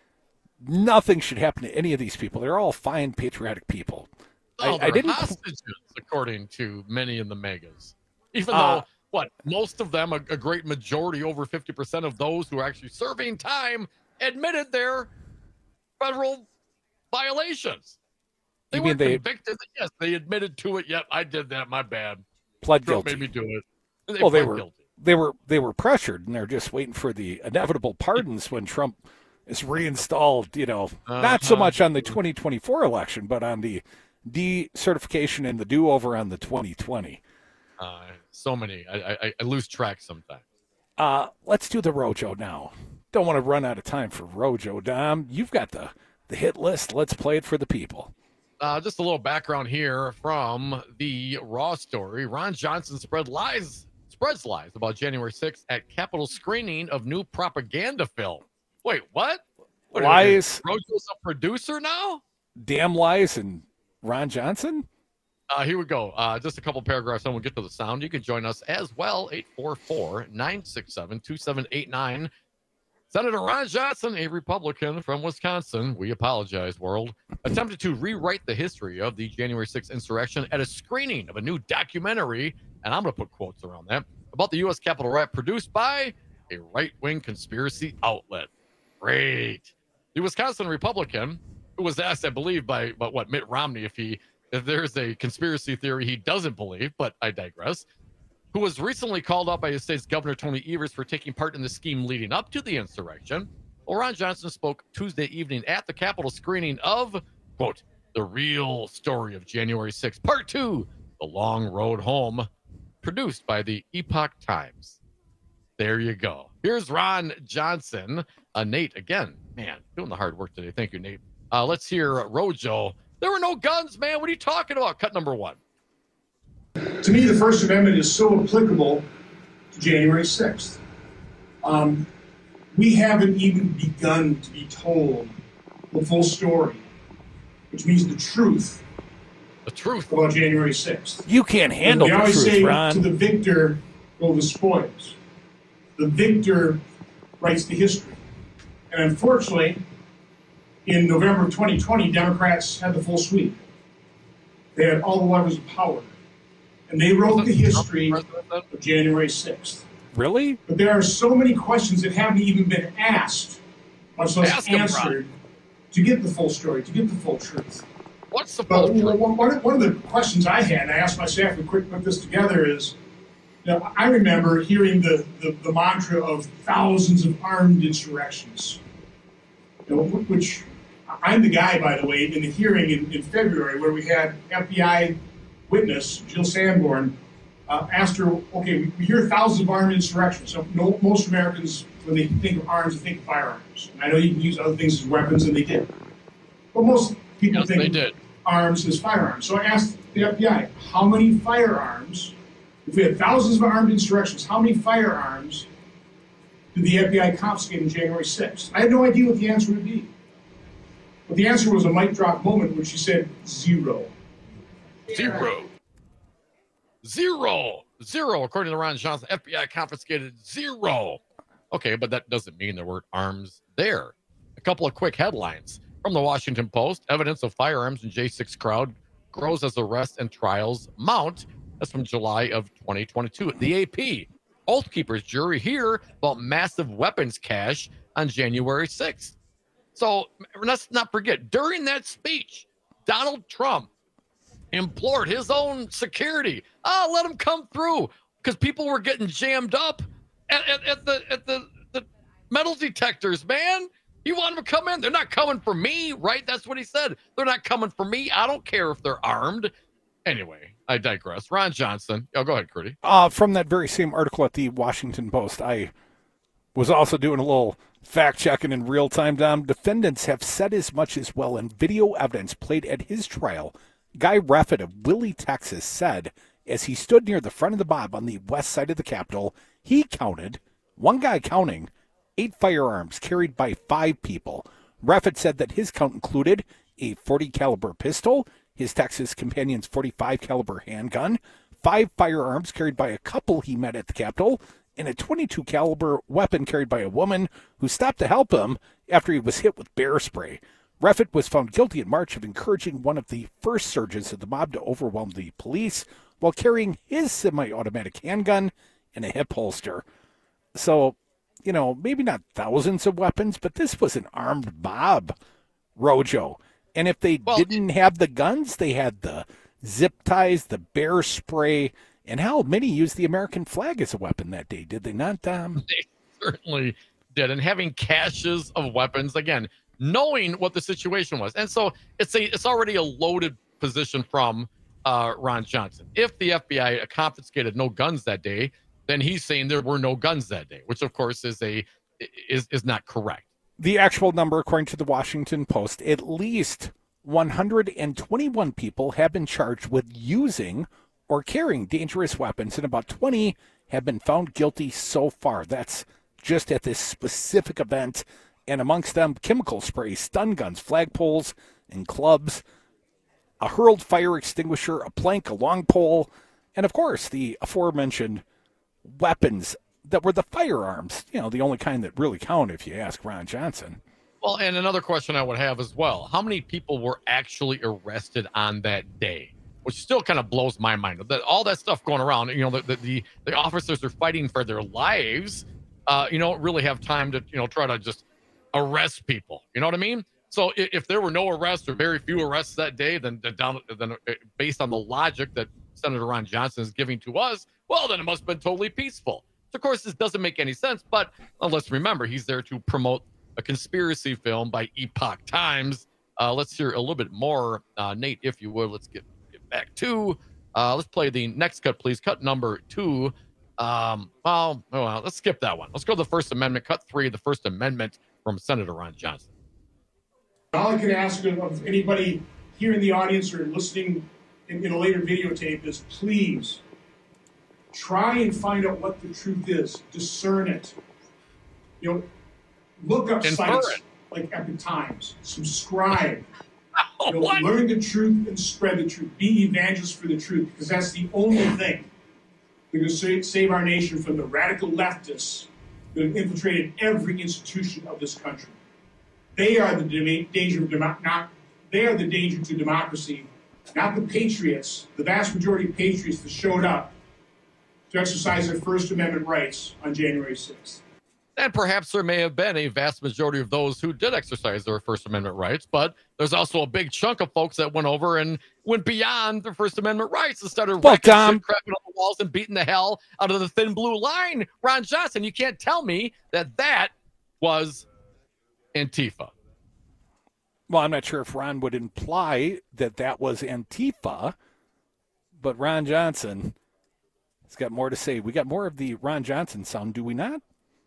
nothing should happen to any of these people. They're all fine, patriotic people. Oh, I, they're I didn't. hostages, according to many in the megas. Even Uh, though, what, most of them, a, a great majority, over fifty percent of those who are actually serving time, admitted their federal violations. They You mean weren't they- convicted. Yes, they admitted to it. Yep, I did that. My bad. Pled Trump guilty. made me do it. They well, they pled were guilty. they were they were pressured, and they're just waiting for the inevitable pardons when Trump is reinstalled. You know, not so Uh-huh. much on the twenty twenty-four election, but on the decertification and the do-over on the twenty twenty. Uh, so many. I, I, I lose track sometimes. Uh, let's do the Rojo now. Don't want to run out of time for Rojo, Dom. You've got the the hit list. Let's play it for the people. Uh, just a little background here from the Raw story. Ron Johnson spread lies, spreads lies about January sixth at Capitol screening of new propaganda film. Wait, what? what Lies. Rojo's a producer now? Damn lies and Ron Johnson? Uh, here we go. Uh, just a couple paragraphs, and we'll get to the sound. You can join us as well, eight four four, nine six seven, two seven eight nine. Senator Ron Johnson, a Republican from Wisconsin, we apologize, world, attempted to rewrite the history of the January sixth insurrection at a screening of a new documentary, and I'm going to put quotes around that, about the U S Capitol riot produced by a right-wing conspiracy outlet. Great. The Wisconsin Republican who was asked, I believe, by but what Mitt Romney, if he if there's a conspiracy theory he doesn't believe, but I digress, who was recently called out by his state's Governor Tony Evers for taking part in the scheme leading up to the insurrection. Well, Ron Johnson spoke Tuesday evening at the Capitol screening of, quote, The Real Story of January sixth, Part Two, The Long Road Home, produced by the Epoch Times. There you go. Here's Ron Johnson. Uh, Nate, again, man, doing the hard work today. Thank you, Nate. Uh, let's hear Rojo. There were no guns, man. What are you talking about? Cut number one. To me, the First Amendment is so applicable to January sixth. Um, we haven't even begun to be told the full story, which means the truth. The truth about January sixth. You can't handle they the always truth, say, Ron. To the victor go the spoils. The victor writes the history. And unfortunately, in November of twenty twenty, Democrats had the full sweep. They had all the levers of power. And they wrote the history of January sixth. Really? But there are so many questions that haven't even been asked, much less Ask 'em, answered, Ron. to get the full story, to get the full truth. What's the But full truth? one, one one of the questions I had, and I asked my staff to quick put this together, is, you know, I remember hearing the, the, the mantra of thousands of armed insurrections, you know, which I'm the guy, by the way, in the hearing in, in February where we had F B I witness, Jill Sanborn, uh, asked her, okay, we, we hear thousands of armed insurrections. So no, most Americans, when they think of arms, they think of firearms. And I know you can use other things as weapons, and they did. But most people Yes, they think did. arms as firearms. So I asked the F B I, how many firearms, if we had thousands of armed insurrections, how many firearms did the F B I confiscate on January sixth? I had no idea what the answer would be. But the answer was a mic drop moment when she said zero. Zero. Zero. Zero. According to Ron Johnson, F B I confiscated zero. Okay, but that doesn't mean there weren't arms there. A couple of quick headlines from the Washington Post. Evidence of firearms in J six crowd grows as arrests and trials mount. That's from July of twenty twenty-two. The A P. Oath Keepers jury hear about massive weapons cache on January sixth. So let's not forget, during that speech, Donald Trump implored his own security. Oh, let them come through, because people were getting jammed up at, at, at the at the, the metal detectors, man. You want them to come in? They're not coming for me, right? That's what he said. They're not coming for me. I don't care if they're armed. Anyway, I digress. Ron Johnson. Oh, go ahead, Curdy. Uh, from that very same article at the Washington Post, I was also doing a little fact checking in real time, Dom. Defendants have said as much as well in video evidence played at his trial. Guy Reffitt of Willie, Texas, said as he stood near the front of the mob on the west side of the Capitol, he counted, one guy counting, eight firearms carried by five people. Reffitt said that his count included a forty caliber pistol, his Texas companion's forty-five caliber handgun, five firearms carried by a couple he met at the Capitol, and a twenty-two caliber weapon carried by a woman who stopped to help him after he was hit with bear spray. Reffitt was found guilty in March of encouraging one of the first surges of the mob to overwhelm the police while carrying his semi-automatic handgun and a hip holster. So, you know, maybe not thousands of weapons, but this was an armed mob, Rojo. And if they well, didn't have the guns, they had the zip ties, the bear spray, and hell, many used the American flag as a weapon that day, did they not, Tom? They certainly did. And having caches of weapons, again, knowing what the situation was. And so it's a it's already a loaded position from uh, Ron Johnson. If the F B I confiscated no guns that day, then he's saying there were no guns that day, which of course is a is is not correct. The actual number, according to the Washington Post, at least one hundred twenty-one people have been charged with using or carrying dangerous weapons, and about twenty have been found guilty so far. That's just at this specific event. And amongst them, chemical spray, stun guns, flagpoles, and clubs, a hurled fire extinguisher, a plank, a long pole, and of course, the aforementioned weapons that were the firearms, you know, the only kind that really count if you ask Ron Johnson. Well, and another question I would have as well, how many people were actually arrested on that day? Which still kind of blows my mind. That all that stuff going around, you know, the the, the, the officers are fighting for their lives. Uh, you don't really have time to, you know, try to just arrest people. You know what I mean? So if, if there were no arrests or very few arrests that day, then, then, down, then based on the logic that Senator Ron Johnson is giving to us, well, then it must have been totally peaceful. So of course, this doesn't make any sense, but uh, let's remember, he's there to promote a conspiracy film by Epoch Times. Uh, let's hear a little bit more, uh, Nate, if you would. Let's get, get back to, uh, let's play the next cut, please. Cut number two. Um, well, oh, well, let's skip that one. Let's go to the First Amendment. Cut three, the First Amendment from Senator Ron Johnson. All I can ask of anybody here in the audience or listening in, in a later videotape is please try and find out what the truth is. Discern it. You know, look up Infer sites it. like Epic Times. Subscribe. Oh, You know, what? learn the truth and spread the truth. Be evangelists for the truth, because that's the only thing that can sa- save our nation from the radical leftists that have infiltrated every institution of this country. They are the de- danger of demo- not. They are the danger to democracy, not the patriots. The vast majority of patriots that showed up to exercise their First Amendment rights on January sixth. And perhaps there may have been a vast majority of those who did exercise their First Amendment rights, but there's also a big chunk of folks that went over and went beyond their First Amendment rights and started Well, wrecking Tom- shit, crapping on the walls, and beating the hell out of the thin blue line. Ron Johnson, you can't tell me that that was Antifa. Well, I'm not sure if Ron would imply that that was Antifa, but Ron Johnson has got more to say. We got more of the Ron Johnson sound, do we not?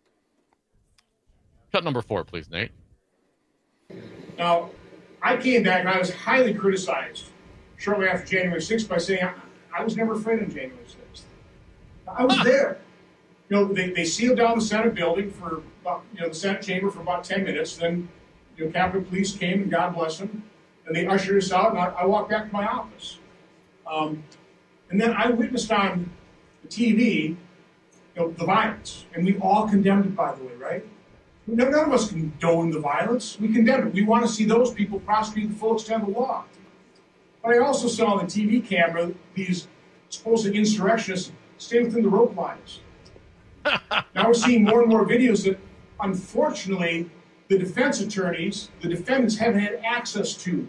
Cut number four, please, Nate. Now, I came back and I was highly criticized shortly after January sixth by saying I, I was never afraid of January sixth. I was there. You know, they, they sealed down the Senate building for about, you know, the Senate chamber for about ten minutes. Then, you know, Capitol Police came, and God bless them, and they ushered us out, and I, I walked back to my office. Um, and then I witnessed on the T V, you know, the violence, and we all condemned it, by the way, right? None of us condone the violence. We condemn it. We want to see those people prosecuted to the full extent of the law. But I also saw on the T V camera these supposed insurrectionists stay within the rope lines. Now we're seeing more and more videos that, unfortunately, the defense attorneys, the defendants haven't had access to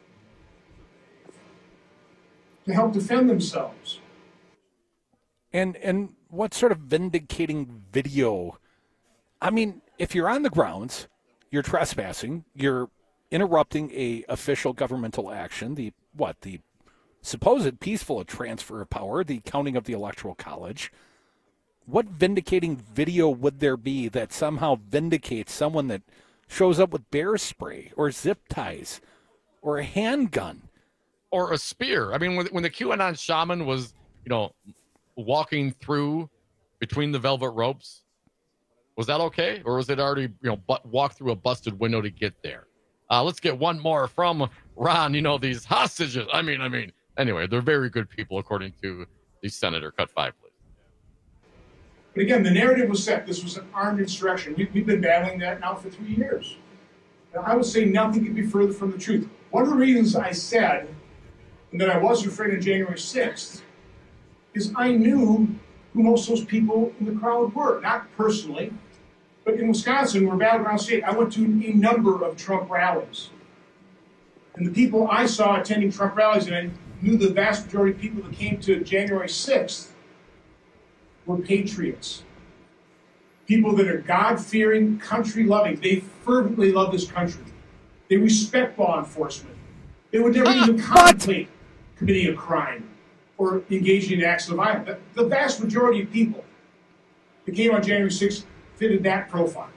to help defend themselves. And and what sort of vindicating video? I mean, if you're on the grounds, you're trespassing, you're interrupting a official governmental action, the what, the supposed peaceful transfer of power, the counting of the Electoral College. What vindicating video would there be that somehow vindicates someone that shows up with bear spray or zip ties or a handgun? Or a spear. I mean, when, when the QAnon shaman was, you know, walking through between the velvet ropes, was that okay? Or was it already, you know, but walk through a busted window to get there? Uh, let's get one more from Ron. You know, these hostages. I mean, I mean, anyway, they're very good people, according to the senator. Cut five, please. But again, the narrative was set. This was an armed insurrection. We, we've been battling that now for three years. And I would say nothing could be further from the truth. One of the reasons I said that I wasn't afraid of January sixth is I knew who most of those people in the crowd were. Not personally, but in Wisconsin, we're a battleground state. I went to a number of Trump rallies. And the people I saw attending Trump rallies, and I knew the vast majority of people that came to January sixth were patriots. People that are God-fearing, country-loving. They fervently love this country. They respect law enforcement. They would never even contemplate committing a crime or engaging in acts of violence. The, the vast majority of people that came on January sixth fitted that profile.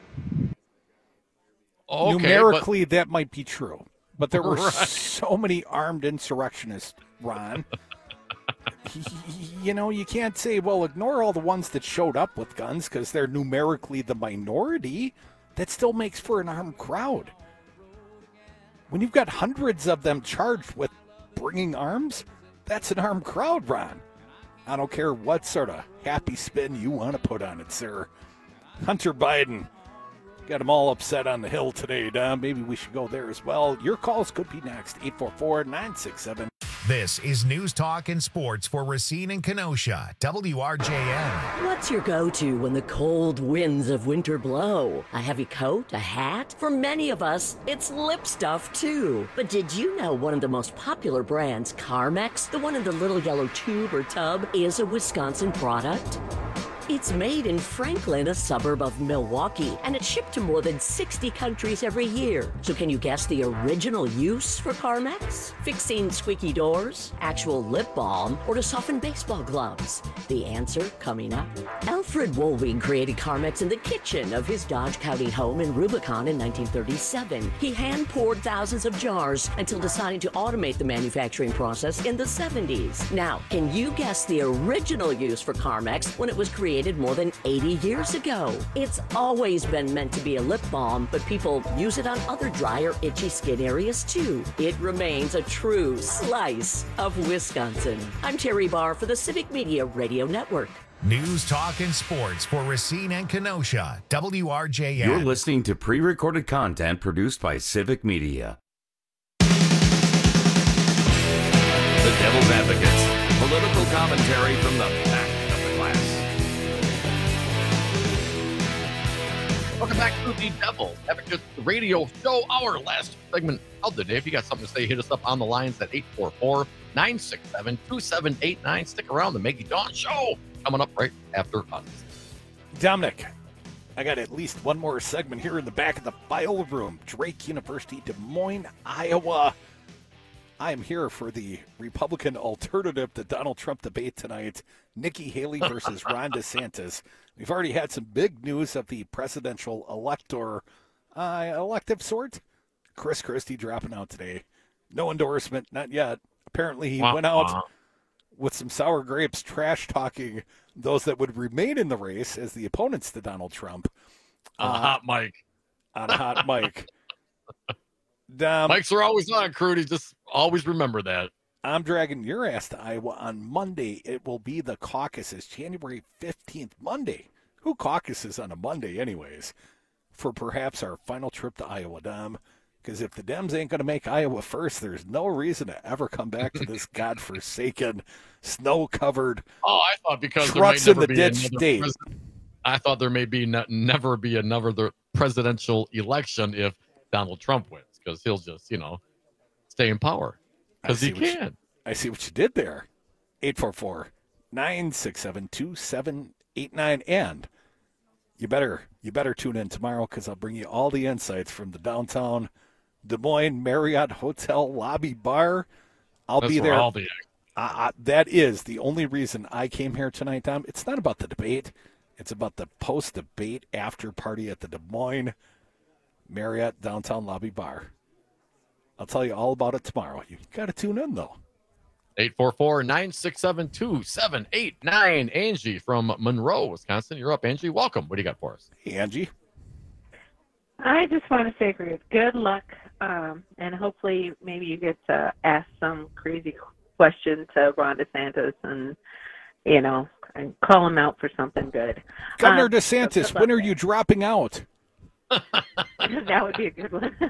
Okay, Numerically, but... that might be true. But there were right. so many armed insurrectionists, Ron. You know, you can't say, well, ignore all the ones that showed up with guns because they're numerically the minority. That still makes for an armed crowd. When you've got hundreds of them charged with bringing arms, that's an armed crowd, Ron. I don't care what sort of happy spin you want to put on it, sir. Hunter Biden got them all upset on the Hill today, Dom. Maybe we should go there as well. Your calls could be next. eight four four, nine six seven This is News Talk and Sports for Racine and Kenosha, W R J N. What's your go-to when the cold winds of winter blow? A heavy coat? A hat? For many of us, it's lip stuff too. But did you know one of the most popular brands, Carmex, the one in the little yellow tube or tub, is a Wisconsin product? It's made in Franklin, a suburb of Milwaukee, and it's shipped to more than sixty countries every year. So can you guess the original use for Carmex? Fixing squeaky doors, actual lip balm, or to soften baseball gloves? The answer coming up. Alfred Woolwing created Carmex in the kitchen of his Dodge County home in Rubicon in nineteen thirty-seven. He hand-poured thousands of jars until deciding to automate the manufacturing process in the seventies. Now, can you guess the original use for Carmex when it was created more than eighty years ago? It's always been meant to be a lip balm, but people use it on other dry or itchy skin areas too. It remains a true slice of Wisconsin. I'm Terry Barr for the Civic Media Radio Network. News, talk, and sports for Racine and Kenosha, W R J N. You're listening to pre-recorded content produced by Civic Media. The Devil's Advocates, political commentary from the back of the class. Welcome back to the Devil's Advocates Radio Show, our last segment of the day. If you got something to say, hit us up on the lines at eight four four, nine six seven, two seven eight nine. Stick around. The Maggie Dawn Show coming up right after us. Dominic, I got at least one more segment here in the back of the Biola Room. Drake University, Des Moines, Iowa. I am here for the Republican alternative to Donald Trump debate tonight. Nikki Haley versus Ron DeSantis. We've already had some big news of the presidential elector, uh, elective sort. Chris Christie dropping out today. No endorsement, not yet. Apparently he wah, went out wah. with some sour grapes, trash-talking those that would remain in the race as the opponents to Donald Trump. On a Uh, hot mic. On a hot mic. Um, Mics are always on, Crudy. Just always remember that. I'm dragging your ass to Iowa on Monday. It will be the caucuses, January fifteenth, Monday. Who caucuses on a Monday anyways? For perhaps our final trip to Iowa, Dom. Because if the Dems ain't going to make Iowa first, there's no reason to ever come back to this godforsaken, snow-covered, Oh, I thought because there might trucks in never the be ditch another state. president- I thought there may be not, never be another presidential election if Donald Trump wins, because he'll just, you know, stay in power. Because he I see what you- can. I see what you did there. eight four four, nine six seven, two seven eight nine. And you better you better tune in tomorrow because I'll bring you all the insights from the downtown Des Moines Marriott Hotel lobby bar. I'll That's be where there. all the Uh, uh, that is the only reason I came here tonight, Tom. It's not about the debate. It's about the post-debate after party at the Des Moines Marriott downtown lobby bar. I'll tell you all about it tomorrow. You got to tune in, though. eight four four, nine six seven, two seven eight nine. Angie from Monroe, Wisconsin. You're up, Angie. Welcome. What do you got for us? Hey, Angie. I just want to say, Ruth, good luck, um, and hopefully maybe you get to ask some crazy question to Ron DeSantis and, you know, and call him out for something good. Governor Um, DeSantis, so good when are luck. you dropping out? That would be a good one.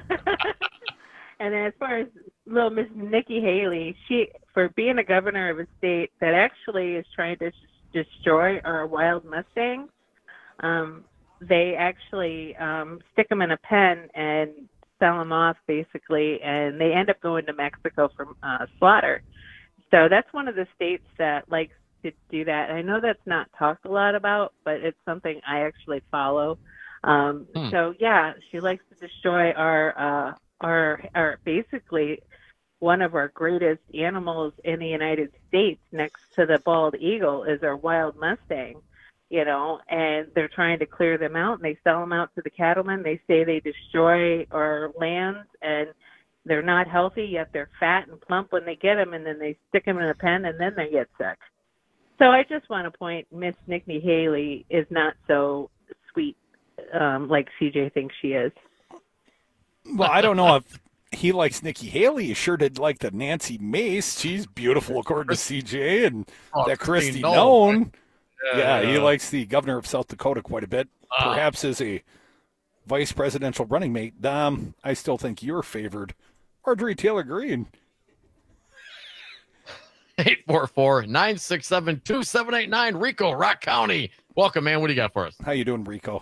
And then as far as little Miss Nikki Haley, she, for being a governor of a state that actually is trying to s- destroy our wild Mustangs, um, they actually um, stick them in a pen and sell them off, basically, and they end up going to Mexico for uh, slaughter. So that's one of the states that likes to do that. I know that's not talked a lot about, but it's something I actually follow. Um, Hmm. So yeah, she likes to destroy our, uh, our, our basically one of our greatest animals in the United States, next to the bald eagle, is our wild Mustang. You know, and they're trying to clear them out, and they sell them out to the cattlemen. They say they destroy our lands, and they're not healthy, yet they're fat and plump when they get them, and then they stick them in a pen, and then they get sick. So I just want to point, Miss Nikki Haley is not so sweet um, like C J thinks she is. Well, I don't know if he likes Nikki Haley. He sure did like the Nancy Mace. She's beautiful, according to C J, and Oh, that Christy Christine Nolan, Nolan. right? Yeah, Yeah. he likes the governor of South Dakota quite a bit. Ah. Perhaps as a vice presidential running mate. Dom, I still think you're favored. Marjorie Taylor Greene. eight four four, nine six seven, two seven eight nine. Rico, Rock County. Welcome, man. What do you got for us? How you doing, Rico?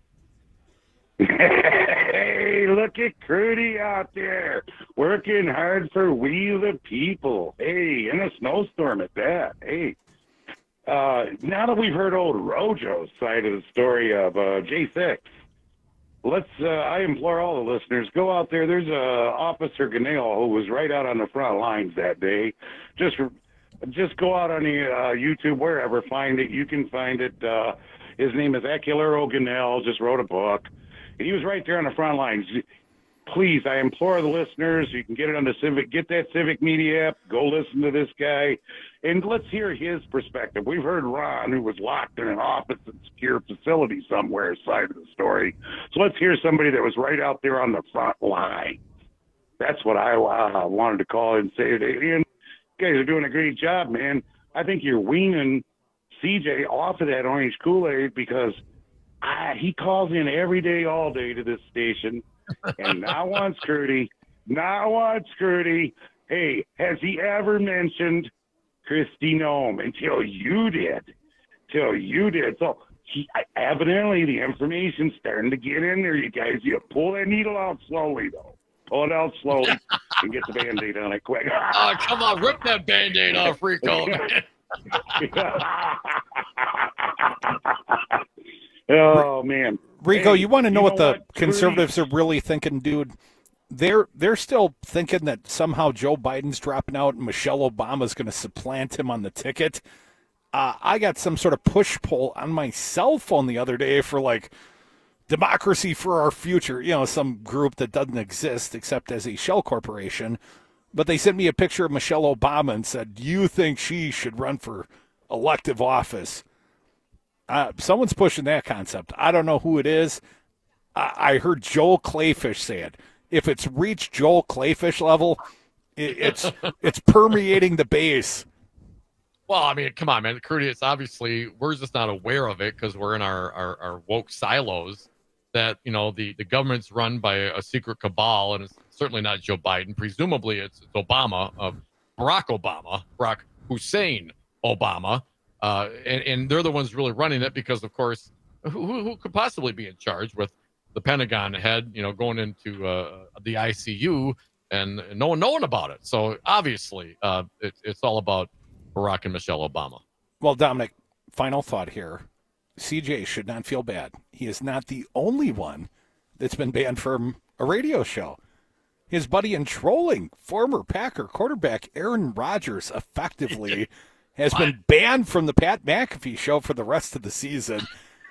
Hey, look at Crudy out there working hard for we the people. Hey, in a snowstorm at that. Hey, uh, now that we've heard old Rojo's side of the story of uh, J six, let's, uh, I implore all the listeners, go out there. There's a Officer Ganale who was right out on the front lines that day. Just just go out on the uh, YouTube, wherever, find it. You can find it. Uh, his name is Aculero Ganale, just wrote a book. He was right there on the front lines. Please, I implore the listeners, you can get it on the Civic, get that Civic Media app, go listen to this guy, and let's hear his perspective. We've heard Ron, who was locked in an office and secure facility somewhere, side of the story. So let's hear somebody that was right out there on the front line. That's what I uh, wanted to call and say. Ian, you guys are doing a great job, man. I think you're weaning C J off of that orange Kool-Aid because I, he calls in every day, all day to this station, and now wants Crudy, now wants Crudy. Hey, has he ever mentioned Kristi Noem until you did? Till you did. So he, evidently the information's starting to get in there, you guys. You pull that needle out slowly, though. Pull it out slowly and get the Band-Aid on it quick. Oh, come on, rip that Band-Aid off, Rico. Oh man, Rico, hey, you want to know you what know the what? conservatives are really thinking, dude? They're they're still thinking that somehow Joe Biden's dropping out and Michelle Obama's going to supplant him on the ticket. Uh, I got some sort of push pull on my cell phone the other day for like Democracy for Our Future, you know, some group that doesn't exist except as a shell corporation. But they sent me a picture of Michelle Obama and said, "Do you think she should run for elective office?" Uh, someone's pushing that concept. I don't know who it is. I, I heard Joel Clayfish say it. If it's reached Joel Clayfish level, it, it's it's permeating the base. Well, I mean, come on, man. Crudy, it's obviously, we're just not aware of it because we're in our, our, our woke silos that, you know, the, the government's run by a secret cabal, and it's certainly not Joe Biden. Presumably it's, it's Obama, uh, Barack Obama, Barack Hussein Obama. Uh, and, and they're the ones really running it because, of course, who, who could possibly be in charge with the Pentagon head, you know, going into uh, the I C U and, and no one knowing about it. So obviously uh, it, it's all about Barack and Michelle Obama. Well, Dominic, final thought here. C J should not feel bad. He is not the only one that's been banned from a radio show. His buddy in trolling, former Packer quarterback Aaron Rodgers, effectively has been banned from the Pat McAfee show for the rest of the season.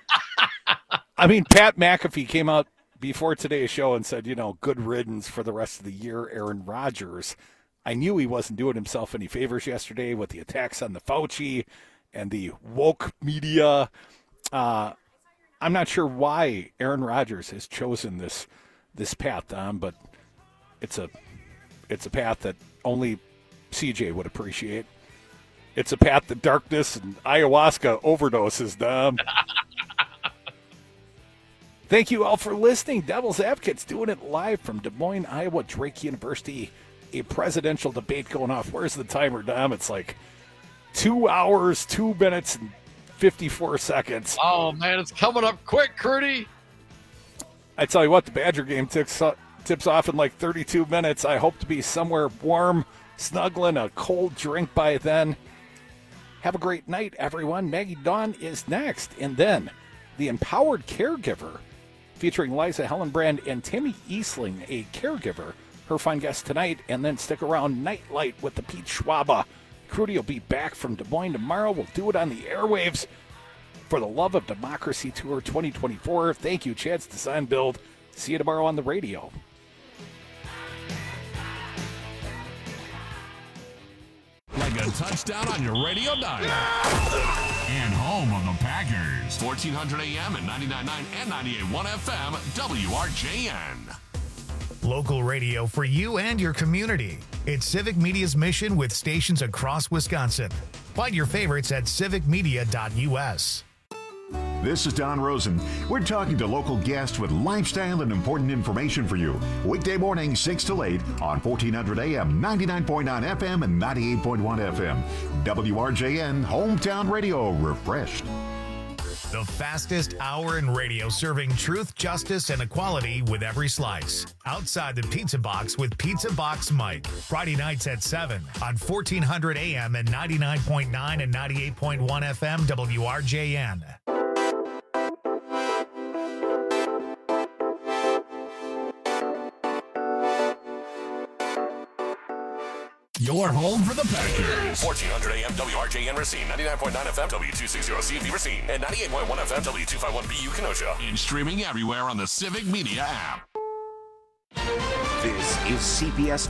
I mean, Pat McAfee came out before today's show and said, you know, good riddance for the rest of the year, Aaron Rodgers. I knew he wasn't doing himself any favors yesterday with the attacks on the Fauci and the woke media. Uh, I'm not sure why Aaron Rodgers has chosen this this path, Dom, but it's a it's a path that only C J would appreciate. It's a path to darkness and ayahuasca overdoses, Dom. Thank you all for listening. Devil's Advocates doing it live from Des Moines, Iowa, Drake University. A presidential debate going off. Where's the timer, Dom? It's like two hours, two minutes, and fifty-four seconds. Oh, man, it's coming up quick, Crudy. I tell you what, the Badger game tips, tips off in like thirty-two minutes. I hope to be somewhere warm, snuggling a cold drink by then. Have a great night, everyone. Maggie Dawn is next. And then The Empowered Caregiver, featuring Liza Hellenbrand and Tammy Eastling, a caregiver. Her fine guest tonight. And then stick around, Nightlight with the Pete Schwaba. Crudy will be back from Des Moines tomorrow. We'll do it on the airwaves for the Love of Democracy Tour twenty twenty-four. Thank you, Chad's Design Build. See you tomorrow on the radio. Like a touchdown on your radio dial. And home of the Packers. fourteen hundred A M and ninety-nine point nine and ninety-eight point one F M, W R J N. Local radio for you and your community. It's Civic Media's mission with stations across Wisconsin. Find your favorites at civic media dot U S. This is Don Rosen. We're talking to local guests with lifestyle and important information for you. Weekday morning, six to eight on fourteen hundred A M, ninety-nine point nine F M, and ninety-eight point one F M. W R J N, Hometown Radio, refreshed. The fastest hour in radio, serving truth, justice, and equality with every slice. Outside the Pizza Box with Pizza Box Mike. Friday nights at seven on fourteen hundred A M and ninety-nine point nine and ninety-eight point one F M W R J N. Your home for the Packers. fourteen hundred A M W R J N Racine, ninety-nine point nine F M W two sixty C V Racine, and ninety-eight point one F M W two fifty-one B U Kenosha. And streaming everywhere on the Civic Media app. This is C B S